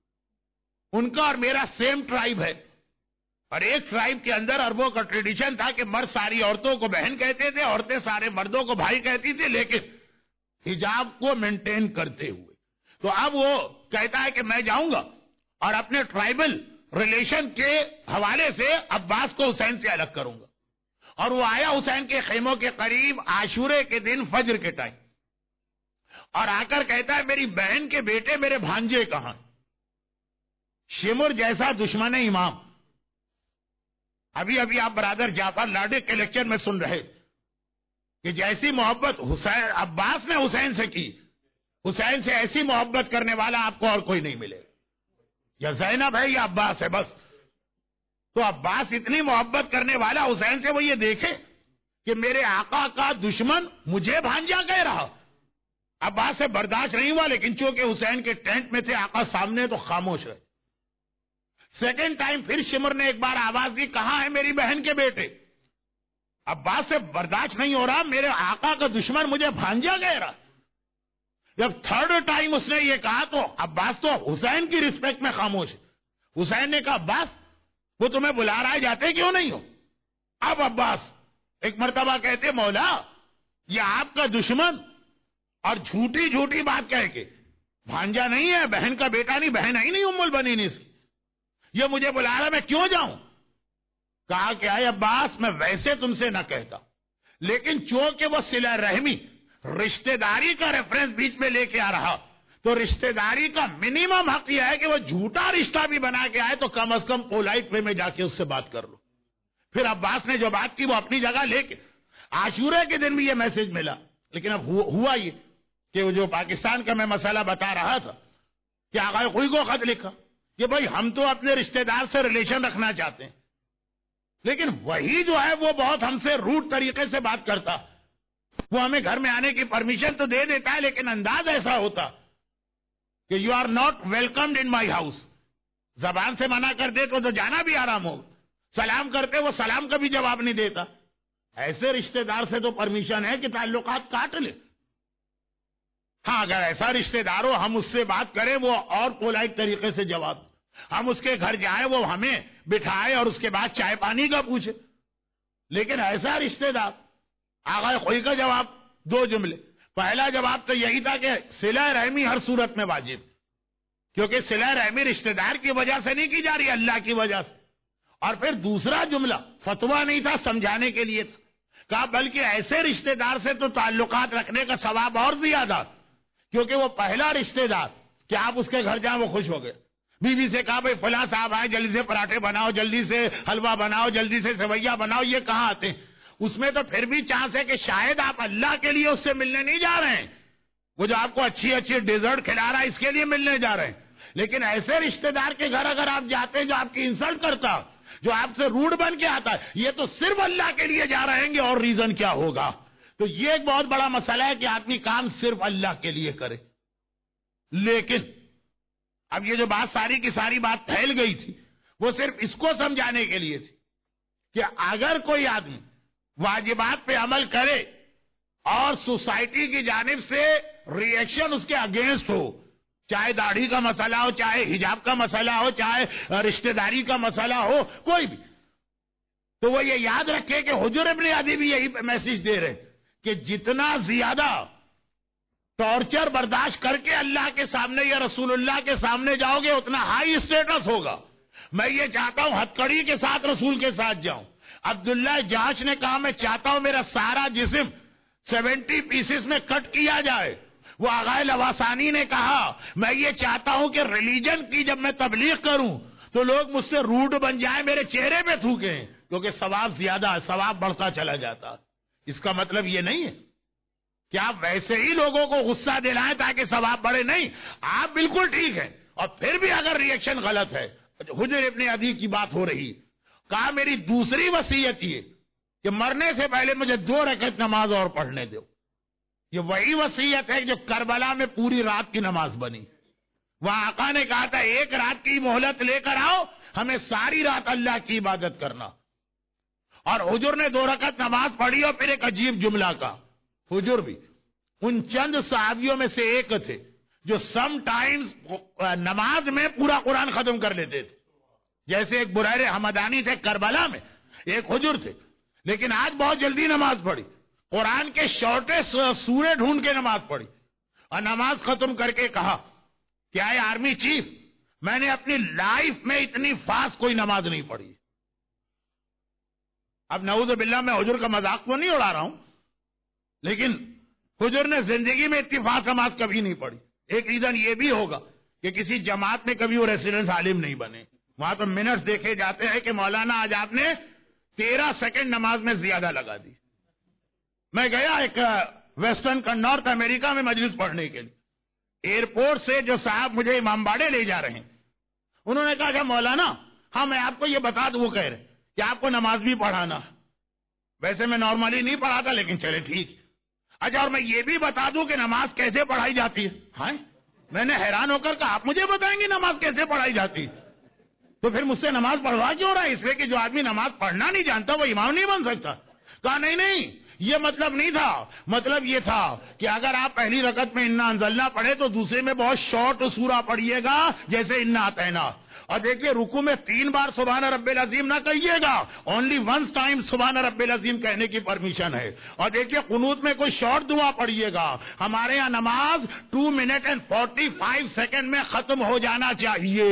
ان کا اور میرا سیم ٹرائب ہے، اور ایک ٹرائب کے اندر عربوں کا ٹریڈیشن تھا کہ مرد ساری عورتوں کو بہن کہتے تھے، عورتیں سارے مردوں کو بھائی کہتی تھی، لیکن حجاب کو مینٹین کرتے ہوئے۔ تو اب وہ کہتا ہے کہ میں جاؤں گا اور اپنے ٹرائبل ریلیشن کے حوالے سے عباس کو حسین سے الگ کروں گا، اور وہ آیا حسین کے خیموں کے قریب عاشورے کے دن فجر کے ٹائم، اور آ کر کہتا ہے میری بہن کے بیٹے میرے بھانجے کہاں؟ شمر جیسا دشمن امام، ابھی ابھی آپ برادر جعفر لاڈے کے لیکچر میں سن رہے کہ جیسی محبت حسین عباس نے حسین سے کی، حسین سے ایسی محبت کرنے والا آپ کو اور کوئی نہیں ملے، یا زینب ہے یا عباس ہے بس۔ تو عباس اتنی محبت کرنے والا حسین سے، وہ یہ دیکھے کہ میرے آقا کا دشمن مجھے بھانجا کہہ رہا، عباس سے برداشت نہیں ہوا، لیکن چونکہ حسین کے ٹینٹ میں تھے آقا سامنے تو خاموش رہے۔ سیکنڈ ٹائم پھر شمر نے ایک بار آواز دی، کہاں ہے میری بہن کے بیٹے؟ عباس سے برداشت نہیں ہو رہا، میرے آقا کا دشمن مجھے بھانجا کہہ رہا۔ جب تھرڈ ٹائم اس نے یہ کہا تو عباس تو حسین کی رسپیکٹ میں خاموش ہے۔ حسین نے کہا عباس وہ تمہیں بلا رہا ہے، جاتے کیوں نہیں ہو؟ اب عباس ایک مرتبہ کہتے مولا یہ آپ کا دشمن، اور جھوٹی جھوٹی بات کہہ کے، بھانجا نہیں ہے، بہن کا بیٹا نہیں، بہن ہی نہیں ام البنین اس کی، یہ مجھے بلا رہا ہے میں کیوں جاؤں؟ کہا کہ اے عباس میں ویسے تم سے نہ کہتا، لیکن چونکہ وہ صلہ رحمی رشتہ داری کا ریفرنس بیچ میں لے کے آ رہا، تو رشتہ داری کا منیمم حق یہ ہے کہ وہ جھوٹا رشتہ بھی بنا کے آئے تو کم از کم پولائٹ وے میں جا کے اس سے بات کر لو۔ پھر عباس نے جو بات کی وہ اپنی جگہ لے کے، عاشورے کے دن بھی یہ میسج ملا، لیکن اب ہوا یہ کہ وہ جو پاکستان کا میں مسئلہ بتا رہا تھا کہ آغا خوئی کو خط لکھا کہ بھائی ہم تو اپنے رشتہ دار سے ریلیشن رکھنا چاہتے ہیں، لیکن وہی جو ہے وہ بہت ہم سے روڈ طریقے سے بات کرتا، وہ ہمیں گھر میں آنے کی پرمیشن تو دے دیتا ہے لیکن انداز ایسا ہوتا کہ you are not welcomed in my house, زبان سے منع کر دے تو تو جانا بھی آرام ہو، سلام کرتے وہ سلام کا بھی جواب نہیں دیتا، ایسے رشتہ دار سے تو پرمیشن ہے کہ تعلقات کاٹ لے۔ ہاں اگر ایسا رشتہ دار ہو ہم اس سے بات کریں وہ اور پولائٹ طریقے سے جواب، ہم اس کے گھر جائیں وہ ہمیں بٹھائے اور اس کے بعد چائے پانی کا پوچھے، لیکن ایسا رشتہ دار آغا خوئی کا جواب دو جملے، پہلا جواب تو یہی تھا کہ صلہ رحمی ہر صورت میں واجب، کیونکہ صلہ رحمی رشتہ دار کی وجہ سے نہیں کی جا رہی، اللہ کی وجہ سے، اور پھر دوسرا جملہ فتویٰ نہیں تھا، سمجھانے کے لیے تھا، کہا بلکہ ایسے رشتہ دار سے تو تعلقات رکھنے کا ثواب اور زیادہ، کیونکہ وہ پہلا رشتہ دار کہ آپ اس کے گھر جائیں وہ خوش ہو گئے، بیوی سے کہا بھائی فلاں صاحب آئے جلدی سے پراٹھے بناؤ، جلدی سے حلوہ بناؤ، جلدی سے سویاں بناؤ، یہ کہاں آتے ہیں؟ اس میں تو پھر بھی چانس ہے کہ شاید آپ اللہ کے لیے اس سے ملنے نہیں جا رہے ہیں، وہ جو آپ کو اچھی اچھی ڈیزرٹ کھلا رہا ہے اس کے لیے ملنے جا رہے ہیں، لیکن ایسے رشتہ دار کے گھر اگر آپ جاتے ہیں جو آپ کی انسلٹ کرتا، جو آپ سے روڈ بن کے آتا ہے یہ تو صرف اللہ کے لیے جا رہے ہیں گے اور ریزن کیا ہوگا. تو یہ ایک بہت بڑا مسئلہ ہے کہ آدمی کام صرف اللہ کے لیے کرے. لیکن اب یہ جو بات ساری کی ساری بات پھیل گئی تھی وہ صرف اس کو سمجھانے کے لیے تھی کہ اگر کوئی آدمی واجبات پہ عمل کرے اور سوسائٹی کی جانب سے ری ایکشن اس کے اگینسٹ ہو, چاہے داڑھی کا مسئلہ ہو, چاہے حجاب کا مسئلہ ہو, چاہے رشتہ داری کا مسئلہ ہو, کوئی بھی, تو وہ یہ یاد رکھے کہ حجر ابن عدی بھی یہی میسج دے رہے کہ جتنا زیادہ ٹارچر برداشت کر کے اللہ کے سامنے یا رسول اللہ کے سامنے جاؤ گے اتنا ہائی اسٹیٹس ہوگا. میں یہ چاہتا ہوں ہتکڑی کے ساتھ رسول کے ساتھ جاؤں. عبداللہ جاش نے کہا میں چاہتا ہوں میرا سارا جسم سیونٹی پیسز میں کٹ کیا جائے. وہ آغائے لواسانی نے کہا میں یہ چاہتا ہوں کہ ریلیجن کی جب میں تبلیغ کروں تو لوگ مجھ سے روڈ بن جائیں, میرے چہرے پہ تھوکیں, کیونکہ ثواب زیادہ ہے, ثواب بڑھتا چلا جاتا. اس کا مطلب یہ نہیں ہے کہ آپ ویسے ہی لوگوں کو غصہ دلائیں تاکہ ثواب بڑھے, نہیں, آپ بالکل ٹھیک ہے. اور پھر بھی اگر ری ایکشن غلط ہے, حجر ابن عدی کی بات ہو رہی, کہا میری دوسری وصیت یہ کہ مرنے سے پہلے مجھے دو رکعت نماز اور پڑھنے دو. یہ وہی وصیت ہے جو کربلا میں پوری رات کی نماز بنی. وہاں آقا نے کہا تھا ایک رات کی مہلت لے کر آؤ, ہمیں ساری رات اللہ کی عبادت کرنا. اور حجر نے دو رکعت نماز پڑھی اور پھر ایک عجیب جملہ کا, حجر بھی ان چند صحابیوں میں سے ایک تھے جو سم ٹائمز نماز میں پورا قرآن ختم کر لیتے تھے. جیسے ایک بریر حمدانی تھے کربلا میں, ایک حجر تھے, لیکن آج بہت جلدی نماز پڑھی, قرآن کے شارٹیسٹ سورے ڈھونڈ کے نماز پڑھی اور نماز ختم کر کے کہا کیا ہے آرمی چیف, میں نے اپنی لائف میں اتنی فاسٹ کوئی نماز نہیں پڑھی. اب نعوذ باللہ میں حجر کا مذاق کو نہیں اڑا رہا ہوں, لیکن حجر نے زندگی میں اتنی فاسٹ نماز کبھی نہیں پڑھی. ایک ریزن یہ بھی ہوگا کہ کسی جماعت میں کبھی وہ ریسیڈنس عالم نہیں بنے. وہاں تو منٹس دیکھے جاتے ہیں کہ مولانا آج آپ نے تیرہ سیکنڈ نماز میں زیادہ لگا دی. میں گیا ایک ویسٹرن نارتھ امریکہ میں مجلس پڑھنے کے لیے, ایئرپورٹ سے جو صاحب مجھے امام باڑے لے جا رہے ہیں انہوں نے کہا کہ مولانا ہاں میں آپ کو یہ بتا دوں, وہ کہہ رہے کہ آپ کو نماز بھی پڑھانا. ویسے میں نارملی نہیں پڑھاتا لیکن چلے ٹھیک. اچھا اور میں یہ بھی بتا دوں کہ نماز کیسے پڑھائی جاتی ہے. ہاں میں نے حیران ہو کر کہا آپ مجھے بتائیں گے نماز کیسے پڑھائی جاتی, تو پھر مجھ سے نماز پڑھوا کیوں رہا ہے؟ اس لیے کہ جو آدمی نماز پڑھنا نہیں جانتا وہ امام نہیں بن سکتا. کہا نہیں نہیں یہ مطلب نہیں تھا, مطلب یہ تھا کہ اگر آپ پہلی رکعت میں انا انزلنا پڑھے تو دوسرے میں بہت شارٹ سورہ پڑھیے گا جیسے انا اعطینا. اور دیکھیے رکوع میں تین بار سبحان رب العظیم نہ کہیے گا, اونلی ونس ٹائم سبحان رب العظیم کہنے کی پرمیشن ہے. اور دیکھیے قنوت میں کوئی شارٹ دعا پڑھیے گا. ہمارے ہاں نماز two minute and forty five second میں ختم ہو جانا چاہیے.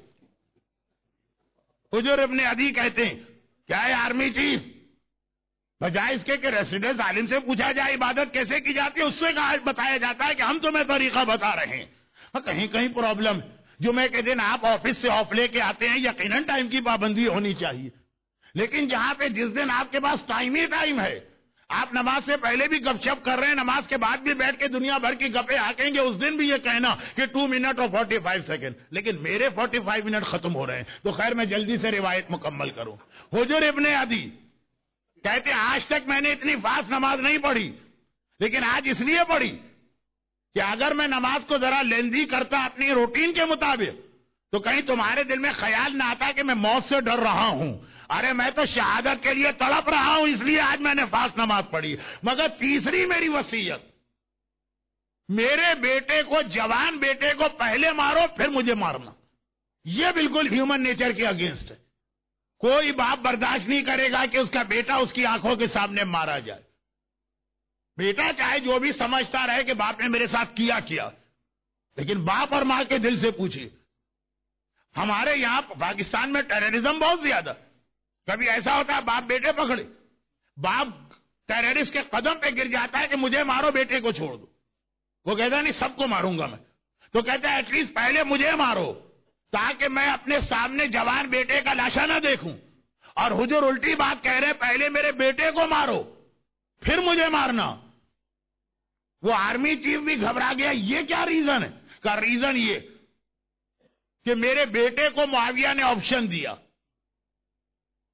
حجر ابن عدی کہتے ہیں کیا ہے آرمی چیف, بجائے اس کے کہ ریسیڈنس عالم سے پوچھا جائے عبادت کیسے کی جاتی ہے, اس سے کہا بتایا جاتا ہے کہ ہم تمہیں طریقہ بتا رہے ہیں. کہیں کہیں پرابلم, جمعے کے دن آپ آفس سے آف لے کے آتے ہیں, یقیناً ٹائم کی پابندی ہونی چاہیے, لیکن جہاں پہ جس دن آپ کے پاس ٹائم ہی ٹائم ہے, آپ نماز سے پہلے بھی گپ شپ کر رہے ہیں, نماز کے بعد بھی بیٹھ کے دنیا بھر کی گپیں ہانکیں گے, اس دن بھی یہ کہنا کہ ٹو منٹ اور فورٹی فائیو سیکنڈ, لیکن میرے فورٹی فائیو منٹ ختم ہو رہے ہیں. تو خیر میں جلدی سے روایت مکمل کروں. حجر ابن عدی کہتے آج تک میں نے اتنی فاسٹ نماز نہیں پڑھی, لیکن آج اس لیے پڑھی کہ اگر میں نماز کو ذرا لیندی کرتا اپنی روٹین کے مطابق تو کہیں تمہارے دل میں خیال نہ آتا کہ میں موت سے ڈر رہا ہوں, ارے میں تو شہادت کے لیے تڑپ رہا ہوں, اس لیے آج میں نے فاسٹ نماز پڑھی. مگر تیسری میری وصیت, میرے بیٹے کو, جوان بیٹے کو پہلے مارو پھر مجھے مارنا. یہ بالکل ہیومن نیچر کے اگینسٹ ہے. کوئی باپ برداشت نہیں کرے گا کہ اس کا بیٹا اس کی آنکھوں کے سامنے مارا جائے. بیٹا چاہے جو بھی سمجھتا رہے کہ باپ نے میرے ساتھ کیا کیا, لیکن باپ اور ماں کے دل سے پوچھیے. ہمارے یہاں پاکستان میں ٹیررزم بہت زیادہ, کبھی ایسا ہوتا ہے باپ بیٹے پکڑے, باپ ٹیررسٹ کے قدم پہ گر جاتا ہے کہ مجھے مارو بیٹے کو چھوڑ دو. وہ کہتا نہیں سب کو ماروں گا میں, تو کہتا ہے ایٹ لیسٹ پہلے مجھے مارو تاکہ میں اپنے سامنے جوان بیٹے کا لاشا نہ دیکھوں. اور حجر الٹی بات کہہ رہے پہلے میرے بیٹے کو مارو پھر مجھے مارنا. وہ آرمی چیف بھی گھبرا گیا, یہ کیا ریزن ہے؟ کا ریزن یہ کہ میرے بیٹے کو معاویہ نے آپشن دیا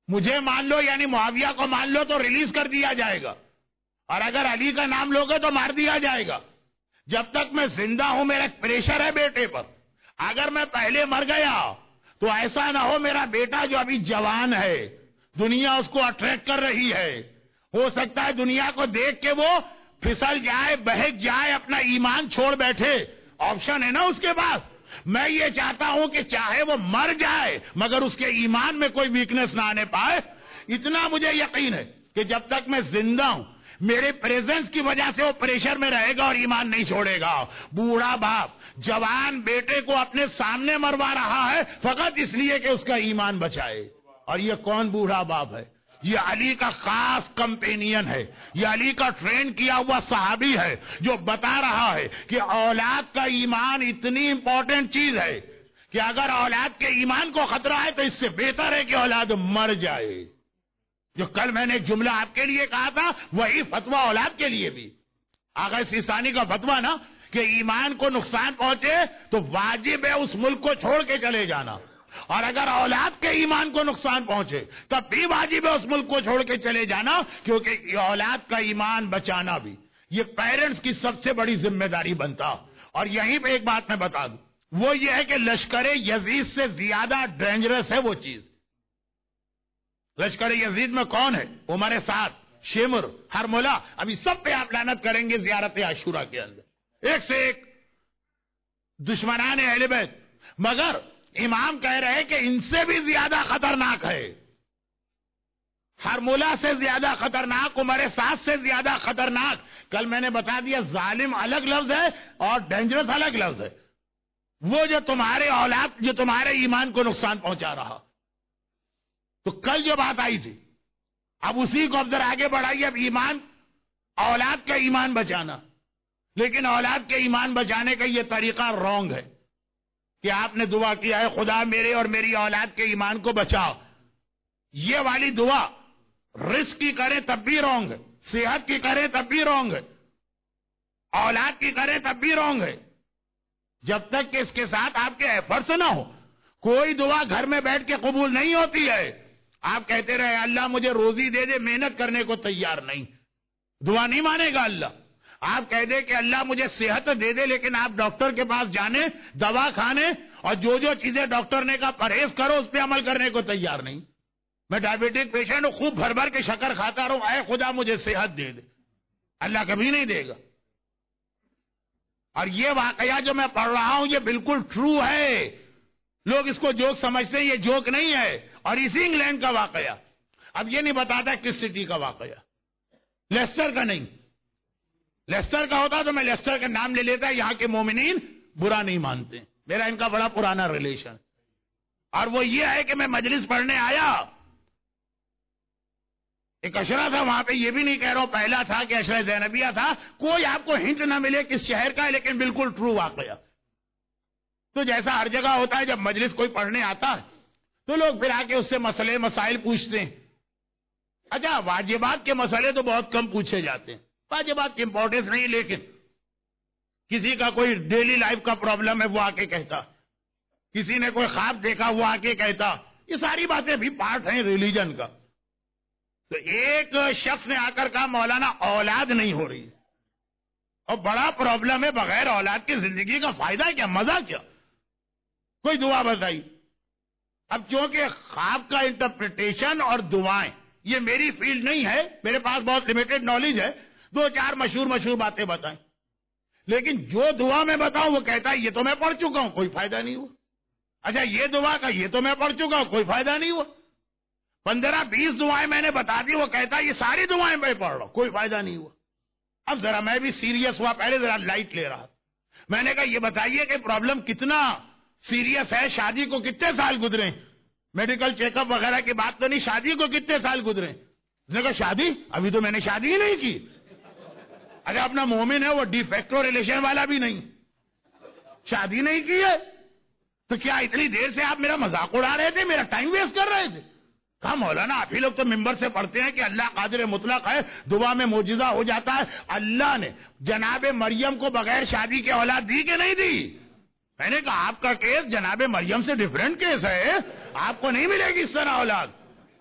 مجھے مان لو یعنی معاویہ کو مان لو تو ریلیز کر دیا جائے گا، اور اگر علی کا نام لوگے تو مار دیا جائے گا۔ جب تک میں زندہ ہوں میرا پریشر ہے بیٹے پر، اگر میں پہلے مر گیا تو ایسا نہ ہو میرا بیٹا جو ابھی جوان ہے، دنیا اس کو اٹریکٹ کر رہی ہے، ہو سکتا ہے دنیا کو دیکھ کے وہ پھسل جائے، بہک جائے، اپنا ایمان چھوڑ بیٹھے، آپشن ہے نا اس کے پاس۔ میں یہ چاہتا ہوں کہ چاہے وہ مر جائے مگر اس کے ایمان میں کوئی ویکنس نہ آنے پائے۔ اتنا مجھے یقین ہے کہ جب تک میں زندہ ہوں میرے پریزنس کی وجہ سے وہ پریشر میں رہے گا اور ایمان نہیں چھوڑے گا۔ بوڑھا باپ جوان بیٹے کو اپنے سامنے مروا رہا ہے فقط اس لیے کہ اس کا ایمان بچائے، اور یہ کون بوڑھا باپ ہے؟ یہ علی کا خاص کمپینین ہے، یہ علی کا ٹرین کیا ہوا صحابی ہے جو بتا رہا ہے کہ اولاد کا ایمان اتنی امپورٹنٹ چیز ہے کہ اگر اولاد کے ایمان کو خطرہ ہے تو اس سے بہتر ہے کہ اولاد مر جائے۔ جو کل میں نے ایک جملہ آپ کے لیے کہا تھا وہی فتویٰ اولاد کے لیے بھی۔ آغا سیستانی کا فتویٰ نا کہ ایمان کو نقصان پہنچے تو واجب ہے اس ملک کو چھوڑ کے چلے جانا، اور اگر اولاد کے ایمان کو نقصان پہنچے تب بھی واجب ہے اس ملک کو چھوڑ کے چلے جانا، کیونکہ اولاد کا ایمان بچانا بھی یہ پیرنٹس کی سب سے بڑی ذمہ داری بنتا۔ اور یہیں پہ ایک بات میں بتا دوں، وہ یہ ہے کہ لشکر یزید سے زیادہ ڈینجرس ہے وہ چیز۔ لشکر یزید میں کون ہے؟ عمر سعد، شمر، ہرملہ، ابھی سب پہ آپ لعنت کریں گے زیارت عاشورہ کے اندر، ایک سے ایک دشمنان اہل بیت، مگر امام کہہ رہے کہ ان سے بھی زیادہ خطرناک ہے، ہرملہ سے زیادہ خطرناک، عمر سعد سے زیادہ خطرناک۔ کل میں نے بتا دیا ظالم الگ لفظ ہے اور ڈینجرس الگ لفظ ہے، وہ جو تمہارے اولاد جو تمہارے ایمان کو نقصان پہنچا رہا۔ تو کل جو بات آئی تھی اب اسی کو اب ذرا آگے بڑھائیے، اب ایمان، اولاد کا ایمان بچانا، لیکن اولاد کے ایمان بچانے کا یہ طریقہ رونگ ہے کہ آپ نے دعا کیا ہے خدا میرے اور میری اولاد کے ایمان کو بچاؤ، یہ والی دعا رزق کی کریں تب بھی رونگ ہے، صحت کی کریں تب بھی رونگ ہے، اولاد کی کریں تب بھی رونگ ہے، جب تک کہ اس کے ساتھ آپ کے ایفرٹس نہ ہو۔ کوئی دعا گھر میں بیٹھ کے قبول نہیں ہوتی ہے۔ آپ کہتے رہے اللہ مجھے روزی دے دے، محنت کرنے کو تیار نہیں، دعا نہیں مانے گا اللہ۔ آپ کہہ دے کہ اللہ مجھے صحت دے دے، لیکن آپ ڈاکٹر کے پاس جانے، دوا کھانے اور جو جو چیزیں ڈاکٹر نے کہا پرہیز کرو اس پہ عمل کرنے کو تیار نہیں۔ میں ڈائبٹک پیشنٹ ہوں، خوب بھر بھر کے شکر کھاتا رہوں، اے خدا مجھے صحت دے دے، اللہ کبھی نہیں دے گا۔ اور یہ واقعہ جو میں پڑھ رہا ہوں یہ بالکل ٹرو ہے، لوگ اس کو جوک سمجھتے ہیں، یہ جوک نہیں ہے۔ اور اسی انگلینڈ کا واقعہ، اب یہ نہیں بتاتا کس سٹی کا واقعہ، لیسٹر کا نہیں، لیسٹر کا ہوتا تو میں لیسٹر کا نام لے لیتا، یہاں کے مومنین برا نہیں مانتے، میرا ان کا بڑا پرانا ریلیشن۔ اور وہ یہ ہے کہ میں مجلس پڑھنے آیا، ایک اشرا تھا وہاں پہ، یہ بھی نہیں کہہ رہا ہوں پہلا تھا کہ اشرا زینبیہ تھا، کوئی آپ کو ہنٹ نہ ملے کس شہر کا ہے، لیکن بالکل ٹرو واقعہ۔ تو جیسا ہر جگہ ہوتا ہے جب مجلس کوئی پڑھنے آتا ہے تو لوگ پھر آ کے اس سے مسئلے مسائل پوچھتے ہیں۔ اچھا واجبات کے مسئلے تو بہت کم پوچھے جاتے ہیں، واجبات کی امپورٹنس نہیں، لیکن کسی کا کوئی ڈیلی لائف کا پرابلم ہے وہ آ کے کہتا، کسی نے کوئی خواب دیکھا وہ آ کے کہتا، یہ ساری باتیں بھی پارٹ ہیں ریلیجن کا۔ تو ایک شخص نے آ کر کہا مولانا اولاد نہیں ہو رہی، اور بڑا پرابلم ہے، بغیر اولاد کی زندگی کا فائدہ کیا، مزہ کیا، کوئی دعا بتائی۔ اب چونکہ خواب کا انٹرپریٹیشن اور دعائیں یہ میری فیلڈ نہیں ہے، میرے پاس بہت لمیٹڈ نالج ہے، دو چار مشہور مشہور باتیں بتائیں، لیکن جو دعا میں بتاؤں وہ کہتا ہے یہ تو میں پڑھ چکا ہوں، کوئی فائدہ نہیں ہوا۔ اچھا یہ دعا کا یہ تو میں پڑھ چکا ہوں، کوئی فائدہ نہیں ہوا۔ پندرہ بیس دعائیں میں نے بتا دی، وہ کہتا ہے یہ ساری دعائیں میں پڑھ رہا ہوں، کوئی فائدہ نہیں ہوا۔ اب ذرا میں بھی سیریس ہوا، پہلے ذرا لائٹ لے رہا، میں نے کہا یہ بتائیے کہ پرابلم کتنا سیریس ہے، شادی کو کتنے سال گزرے، میڈیکل چیک اپ وغیرہ کی بات تو نہیں، شادی کو کتنے سال گزرے؟ اس نے کہا شادی ابھی تو میں نے شادی ہی نہیں کی۔ ارے اپنا مومن ہے وہ ڈی فیکٹو ریلیشن والا بھی نہیں، شادی نہیں کی ہے تو کیا اتنی دیر سے آپ میرا مذاق اڑا رہے تھے، میرا ٹائم ویسٹ کر رہے تھے؟ کہا مولانا آپ ہی لوگ تو ممبر سے پڑھتے ہیں کہ اللہ قادر مطلق ہے، دعا میں معجزہ ہو جاتا ہے، اللہ نے جناب مریم کو بغیر شادی کے اولاد دی کہ نہیں دی؟ میں نے کہا آپ کا کیس جناب مریم سے ڈیفرنٹ کیس ہے، آپ کو نہیں ملے گی اس طرح اولاد۔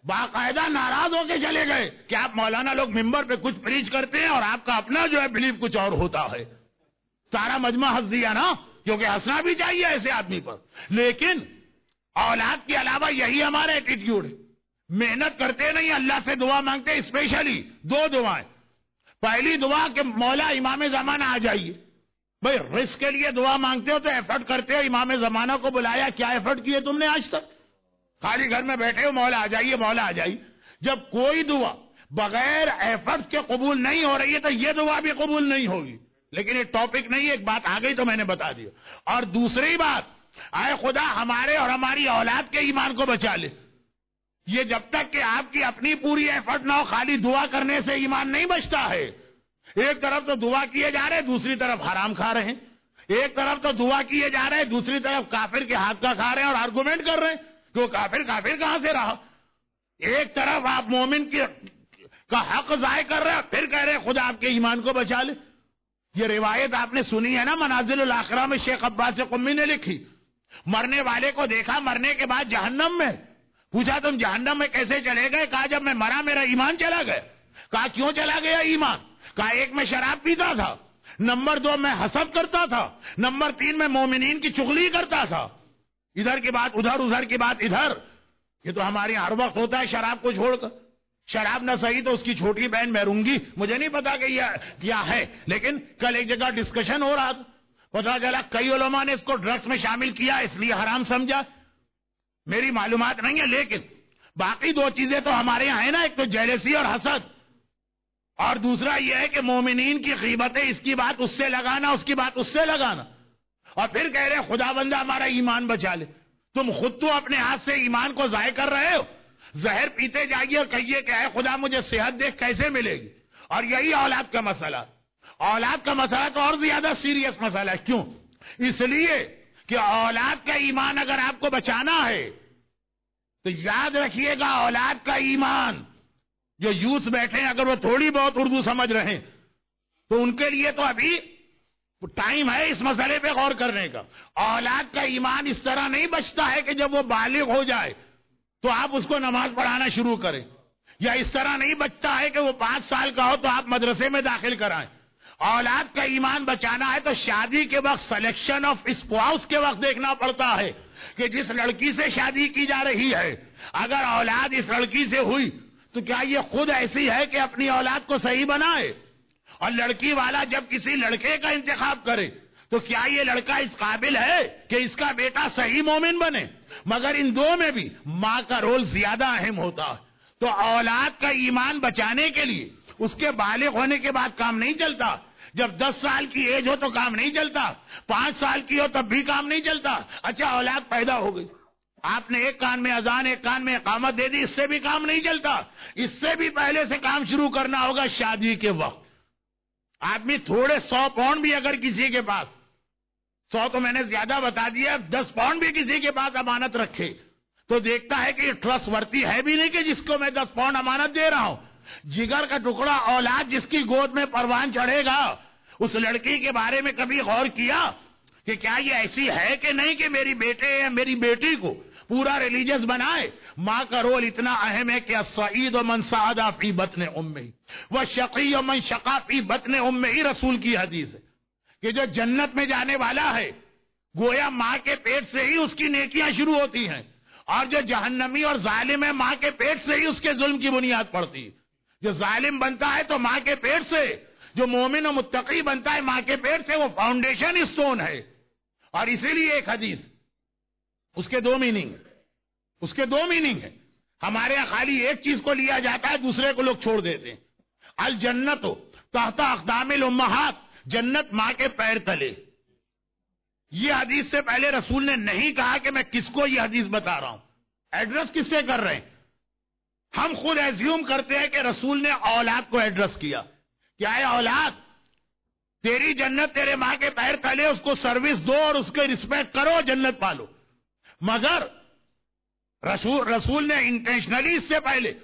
باقاعدہ ناراض ہو کے چلے گئے کہ آپ مولانا لوگ ممبر پہ کچھ پریچ کرتے ہیں اور آپ کا اپنا جو ہے بلیف کچھ اور ہوتا ہے. سارا مجمع ہنس دیا نا, کیونکہ ہنسنا بھی چاہیے ایسے آدمی پر. لیکن اولاد کے علاوہ یہی ہمارا ایٹیٹیوڈ ہے. محنت کرتے نہیں, اللہ سے دعا مانگتے. اسپیشلی دو دعائیں. پہلی دعا کہ مولا امام زمانہ آ جائیے. بھئی رزق کے لیے دعا مانگتے ہو تو ایفرٹ کرتے ہو. امام زمانہ کو بلایا, کیا ایفرٹ کیے تم نے آج تک؟ خالی گھر میں بیٹھے ہو مولا آ جائیے مولا آ جائیے. جب کوئی دعا بغیر ایفرٹس کے قبول نہیں ہو رہی ہے تو یہ دعا بھی قبول نہیں ہوگی. لیکن یہ ٹاپک نہیں ہے, ایک بات آ گئی تو میں نے بتا دیا. اور دوسری بات, اے خدا ہمارے اور ہماری اولاد کے ایمان کو بچا لے. یہ جب تک کہ آپ کی اپنی پوری ایفرٹ نہ ہو, خالی دعا کرنے سے ایمان نہیں بچتا ہے. ایک طرف تو دعا کیے جا رہے ہیں, دوسری طرف حرام کھا رہے ہیں. ایک طرف تو دعا کیے جا رہے ہیں, دوسری طرف کافر کے ہاتھ کا کھا رہے ہیں اور آرگومنٹ کر رہے ہیں کہ وہ کافر کافر کہاں سے رہا. ایک طرف آپ مومن کی کا حق ضائع کر رہے ہیں, پھر کہہ رہے ہیں خدا آپ کے ایمان کو بچا لے. یہ روایت آپ نے سنی ہے نا, منازل الاخرہ میں شیخ عباس قمی نے لکھی. مرنے والے کو دیکھا مرنے کے بعد جہنم میں, پوچھا تم جہنم میں کیسے چلے گئے؟ کہا جب میں مرا میرا ایمان چلا گیا. کہا کیوں چلا گیا ایمان؟ کہا ایک میں شراب پیتا تھا, نمبر دو میں حسد کرتا تھا, نمبر تین میں مومنین کی چغلی کرتا تھا. ادھر کی بات ادھر, ادھر کی بات ادھر. یہ تو ہمارے ہر وقت ہوتا ہے شراب کو چھوڑ کر. شراب نہ صحیح تو اس کی چھوٹی بہن میرونگی, مجھے نہیں پتا کہ یہ کیا ہے, لیکن کل ایک جگہ ڈسکشن ہو رہا تھا, پتا چلا کئی علماء نے اس کو ڈرگس میں شامل کیا اس لیے حرام سمجھا. میری معلومات نہیں ہے, لیکن باقی دو چیزیں تو ہمارے یہاں ہیں نا, ایک تو جیلسی اور حسد, اور دوسرا یہ ہے کہ مومنین کی غیبتیں, اس کی بات اس سے لگانا اس کی بات اس سے لگانا, اور پھر کہہ رہے خدا بندہ ہمارا ایمان بچا لے. تم خود تو اپنے ہاتھ سے ایمان کو ضائع کر رہے ہو. زہر پیتے جائیے اور کہیے کہ اے خدا مجھے صحت دیکھ کیسے ملے گی. اور یہی اولاد کا مسئلہ. اولاد کا مسئلہ تو اور زیادہ سیریس مسئلہ ہے. کیوں؟ اس لیے کہ اولاد کا ایمان اگر آپ کو بچانا ہے تو یاد رکھیے گا, اولاد کا ایمان, جو یوتھ بیٹھے ہیں اگر وہ تھوڑی بہت اردو سمجھ رہے ہیں تو ان کے لیے تو ابھی ٹائم ہے اس مسئلے پہ غور کرنے کا. اولاد کا ایمان اس طرح نہیں بچتا ہے کہ جب وہ بالغ ہو جائے تو آپ اس کو نماز پڑھانا شروع کریں, یا اس طرح نہیں بچتا ہے کہ وہ پانچ سال کا ہو تو آپ مدرسے میں داخل کرائیں. اولاد کا ایمان بچانا ہے تو شادی کے وقت, سلیکشن آف اسپاؤس کے وقت دیکھنا پڑتا ہے کہ جس لڑکی سے شادی کی جا رہی ہے اگر اولاد اس لڑکی سے ہوئی تو کیا یہ خود ایسی ہے کہ اپنی اولاد کو صحیح بنائے؟ اور لڑکی والا جب کسی لڑکے کا انتخاب کرے تو کیا یہ لڑکا اس قابل ہے کہ اس کا بیٹا صحیح مومن بنے؟ مگر ان دو میں بھی ماں کا رول زیادہ اہم ہوتا ہے. تو اولاد کا ایمان بچانے کے لیے اس کے بالغ ہونے کے بعد کام نہیں چلتا. جب دس سال کی ایج ہو تو کام نہیں چلتا, پانچ سال کی ہو تب بھی کام نہیں چلتا. اچھا اولاد پیدا ہو گئی, آپ نے ایک کان میں اذان ایک کان میں اقامت دے دی, اس سے بھی کام نہیں چلتا. اس سے بھی پہلے سے کام شروع کرنا ہوگا شادی کے وقت. آدمی تھوڑے سو پاؤنڈ بھی اگر کسی کے پاس, سو تو میں نے زیادہ بتا دیا, دس پاؤنڈ بھی کسی کے پاس امانت رکھے تو دیکھتا ہے کہ یہ ٹرسٹ ورتی ہے بھی نہیں کہ جس کو میں دس پاؤنڈ امانت دے رہا ہوں. جگر کا ٹکڑا اولاد جس کی گود میں پروان چڑھے گا, اس لڑکی کے بارے میں کبھی غور کیا کہ کیا یہ ایسی ہے کہ نہیں کہ میری بیٹے یا میری بیٹی کو پورا ریلیجس بنائے؟ ماں کا رول اتنا اہم ہے کہ السعید من سعد فی بطن امہ والشقی من شقا فی بطن امہ, رسول کی حدیث ہے کہ جو جنت میں جانے والا ہے گویا ماں کے پیٹ سے ہی اس کی نیکیاں شروع ہوتی ہیں, اور جو جہنمی اور ظالم ہے ماں کے پیٹ سے ہی اس کے ظلم کی بنیاد پڑتی ہے. جو ظالم بنتا ہے تو ماں کے پیٹ سے, جو مومن و متقی بنتا ہے ماں کے پیٹ سے, وہ فاؤنڈیشن اسٹون ہے. اور اسی لیے ایک حدیث, اس کے دو میننگ اس کے دو میننگ ہیں. ہمارے یہاں خالی ایک چیز کو لیا جاتا ہے, دوسرے کو لوگ چھوڑ دیتے ہیں. الجنت تحت اقدام الامہات, جنت ماں کے پیر تلے. یہ حدیث سے پہلے رسول نے نہیں کہا کہ میں کس کو یہ حدیث بتا رہا ہوں. ایڈریس کس سے کر رہے ہیں؟ ہم خود ایزیوم کرتے ہیں کہ رسول نے اولاد کو ایڈریس کیا. کیا ہے اولاد, تیری جنت تیرے ماں کے پیر تلے, اس کو سروس دو اور اس کے رسپیکٹ کرو, جنت پالو. مگر رسول رسول نے انٹینشنلی اس سے پہلے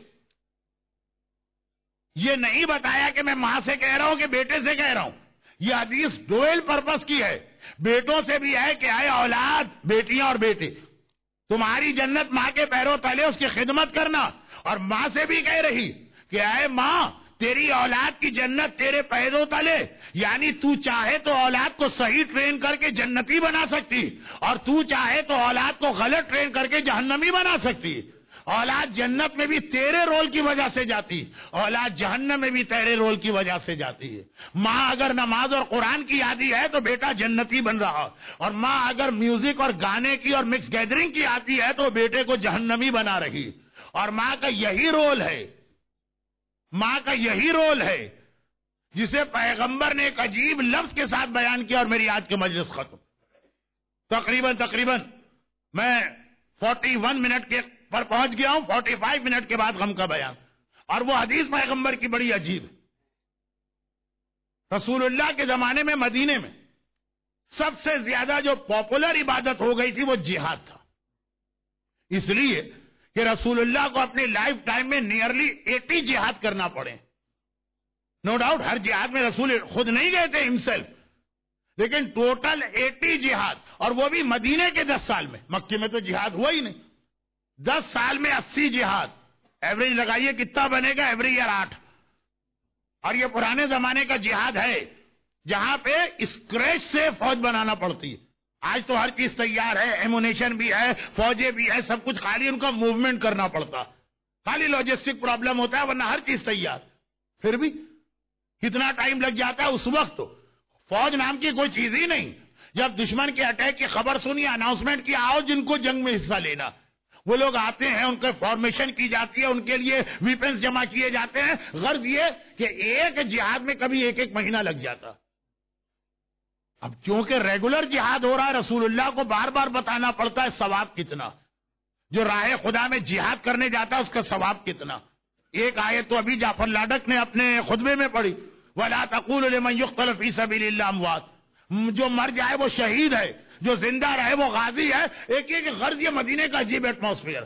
یہ نہیں بتایا کہ میں ماں سے کہہ رہا ہوں کہ بیٹے سے کہہ رہا ہوں. یہ حدیث ڈویل پرپس کی ہے, بیٹوں سے بھی ہے کہ آئے اولاد, بیٹیاں اور بیٹے. تمہاری جنت ماں کے پیروں تلے، اس کی خدمت کرنا. اور ماں سے بھی کہہ رہی کہ اے ماں، تیری اولاد کی جنت تیرے پیروں تلے. یعنی تو چاہے تو اولاد کو صحیح ٹرین کر کے جنتی بنا سکتی، اور تو چاہے تو اولاد کو غلط ٹرین کر کے جہنمی بنا سکتی. اولاد جنت میں بھی تیرے رول کی وجہ سے جاتی، اولاد جہنم میں بھی تیرے رول کی وجہ سے جاتی ہے. ماں اگر نماز اور قرآن کی عادی ہے تو بیٹا جنتی بن رہا، اور ماں اگر میوزک اور گانے کی اور مکس گیدرنگ کی عادی ہے تو بیٹے کو جہنمی بنا رہی. اور ماں کا یہی رول ہے، ماں کا یہی رول ہے جسے پیغمبر نے ایک عجیب لفظ کے ساتھ بیان کیا. اور میری آج کی مجلس ختم. تقریباً تقریباً میں فورٹی ون منٹ کے پر پہنچ گیا ہوں. فورٹی فائیو منٹ کے بعد غم کا بیان. اور وہ حدیث پیغمبر کی بڑی عجیب ہے. رسول اللہ کے زمانے میں مدینے میں سب سے زیادہ جو پاپولر عبادت ہو گئی تھی وہ جہاد تھا. اس لیے کہ رسول اللہ کو اپنی لائف ٹائم میں نیئرلی ایٹی جہاد کرنا پڑے. نو ڈاؤٹ ہر جہاد میں رسول خود نہیں گئے تھے ہمسیلف، لیکن ٹوٹل ایٹی جہاد، اور وہ بھی مدینے کے دس سال میں. مکے میں تو جہاد ہوا ہی نہیں. دس سال میں اسی جہاد. ایوریج لگائیے کتنا بنے گا؟ ایوری ایئر آٹھ. اور یہ پرانے زمانے کا جہاد ہے جہاں پہ اسکریچ سے فوج بنانا پڑتی ہے. آج تو ہر چیز تیار ہے، ایمونیشن بھی ہے، فوجیں بھی ہے، سب کچھ، خالی ان کا موومنٹ کرنا پڑتا، خالی لاجسٹک پرابلم ہوتا ہے، ورنہ ہر چیز تیار. پھر بھی کتنا ٹائم لگ جاتا ہے. اس وقت تو فوج نام کی کوئی چیز ہی نہیں. جب دشمن کے اٹیک کی خبر سنی، اناؤنسمنٹ کی آؤ جن کو جنگ میں حصہ لینا، وہ لوگ آتے ہیں، ان کے فارمیشن کی جاتی ہے، ان کے لیے ویپنز جمع کیے جاتے ہیں. غرض یہ کہ ایک جہاد میں کبھی ایک ایک مہینہ لگ جاتا. اب کیونکہ ریگولر جہاد ہو رہا ہے، رسول اللہ کو بار بار بتانا پڑتا ہے ثواب کتنا. جو راہ خدا میں جہاد کرنے جاتا ہے اس کا ثواب کتنا. ایک آیت تو ابھی جعفر لاڈک نے اپنے خطبے میں پڑھی، وَلَا تَقُولُوا لِمَنْ يُقْتَلُ فِي سَبِيلِ اللَّهِ أَمْوَاتٌ. جو مر جائے وہ شہید ہے، جو زندہ رہے وہ غازی ہے. ایک ایک غرض یہ مدینے کا عجیب ایٹماسفیئر.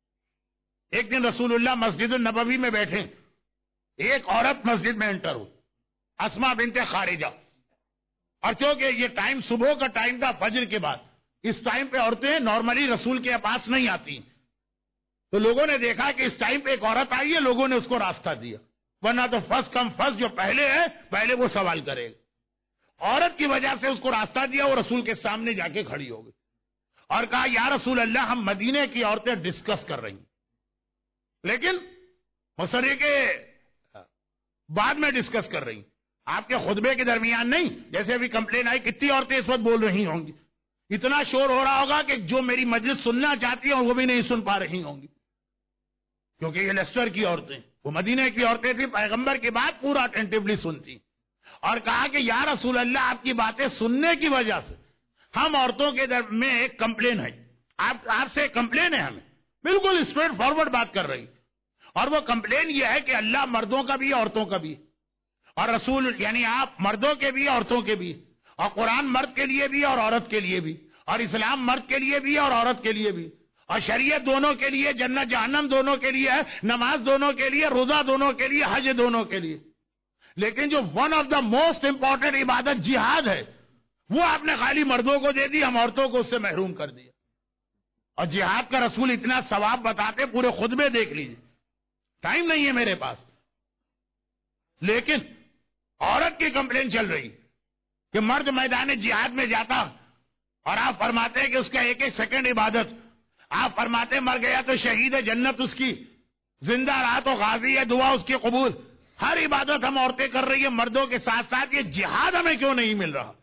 ایک دن رسول اللہ مسجد النبوی میں بیٹھے، ایک عورت مسجد میں انٹر ہوئی، اسما بنت خارجہ. اور کیونکہ یہ ٹائم صبح کا ٹائم تھا، فجر کے بعد، اس ٹائم پہ عورتیں نارملی رسول کے پاس نہیں آتی. تو لوگوں نے دیکھا کہ اس ٹائم پہ ایک عورت آئی ہے، لوگوں نے اس کو راستہ دیا. ورنہ تو فرسٹ کم فرسٹ جو پہلے ہے پہلے وہ سوال کرے گا. عورت کی وجہ سے اس کو راستہ دیا، وہ رسول کے سامنے جا کے کھڑی ہو گئی اور کہا یا رسول اللہ، ہم مدینے کی عورتیں ڈسکس کر رہی ہیں، لیکن مسئلے کے بعد میں ڈسکس کر رہی ہیں، آپ کے خطبے کے درمیان نہیں. جیسے ابھی کمپلین آئی، کتنی عورتیں اس وقت بول رہی ہوں گی، اتنا شور ہو رہا ہوگا کہ جو میری مجلس سننا چاہتی ہیں وہ بھی نہیں سن پا رہی ہوں گی، کیونکہ یہ لیسٹر کی عورتیں، وہ مدینے کی عورتیں تھیں، پیغمبر کی بات پورا اٹینٹیولی سنتی. اور کہا کہ یا رسول اللہ، آپ کی باتیں سننے کی وجہ سے ہم عورتوں کے در میں ایک کمپلین ہے، آپ آپ سے ایک کمپلین ہے ہمیں. بالکل اسٹریٹ فارورڈ بات کر رہی. اور وہ کمپلین یہ ہے کہ اللہ مردوں کا بھی عورتوں کا بھی، اور رسول یعنی آپ مردوں کے بھی عورتوں کے بھی، اور قرآن مرد کے لیے بھی اور عورت کے لیے بھی، اور اسلام مرد کے لیے بھی اور عورت کے لیے بھی، اور شریعت دونوں کے لیے، جنت جہنم دونوں کے لیے ہے، نماز دونوں کے لیے، روزہ دونوں کے لیے، حج دونوں کے لیے. لیکن جو one of the most important عبادت جہاد ہے، وہ آپ نے خالی مردوں کو دے دی، ہم عورتوں کو اس سے محروم کر دیا. اور جہاد کا رسول اتنا ثواب بتاتے، پورے خطبے دیکھ لیجیے، ٹائم نہیں ہے میرے پاس. لیکن عورت کی کمپلین چل رہی کہ مرد میدان جہاد میں جاتا اور آپ فرماتے ہیں کہ اس کا ایک ایک سیکنڈ عبادت، آپ فرماتے مر گیا تو شہید ہے، جنت اس کی، زندہ رہا تو غازی ہے، دعا اس کی قبول. ہر عبادت ہم عورتیں کر رہی ہیں مردوں کے ساتھ ساتھ، یہ جہاد ہمیں کیوں نہیں مل رہا؟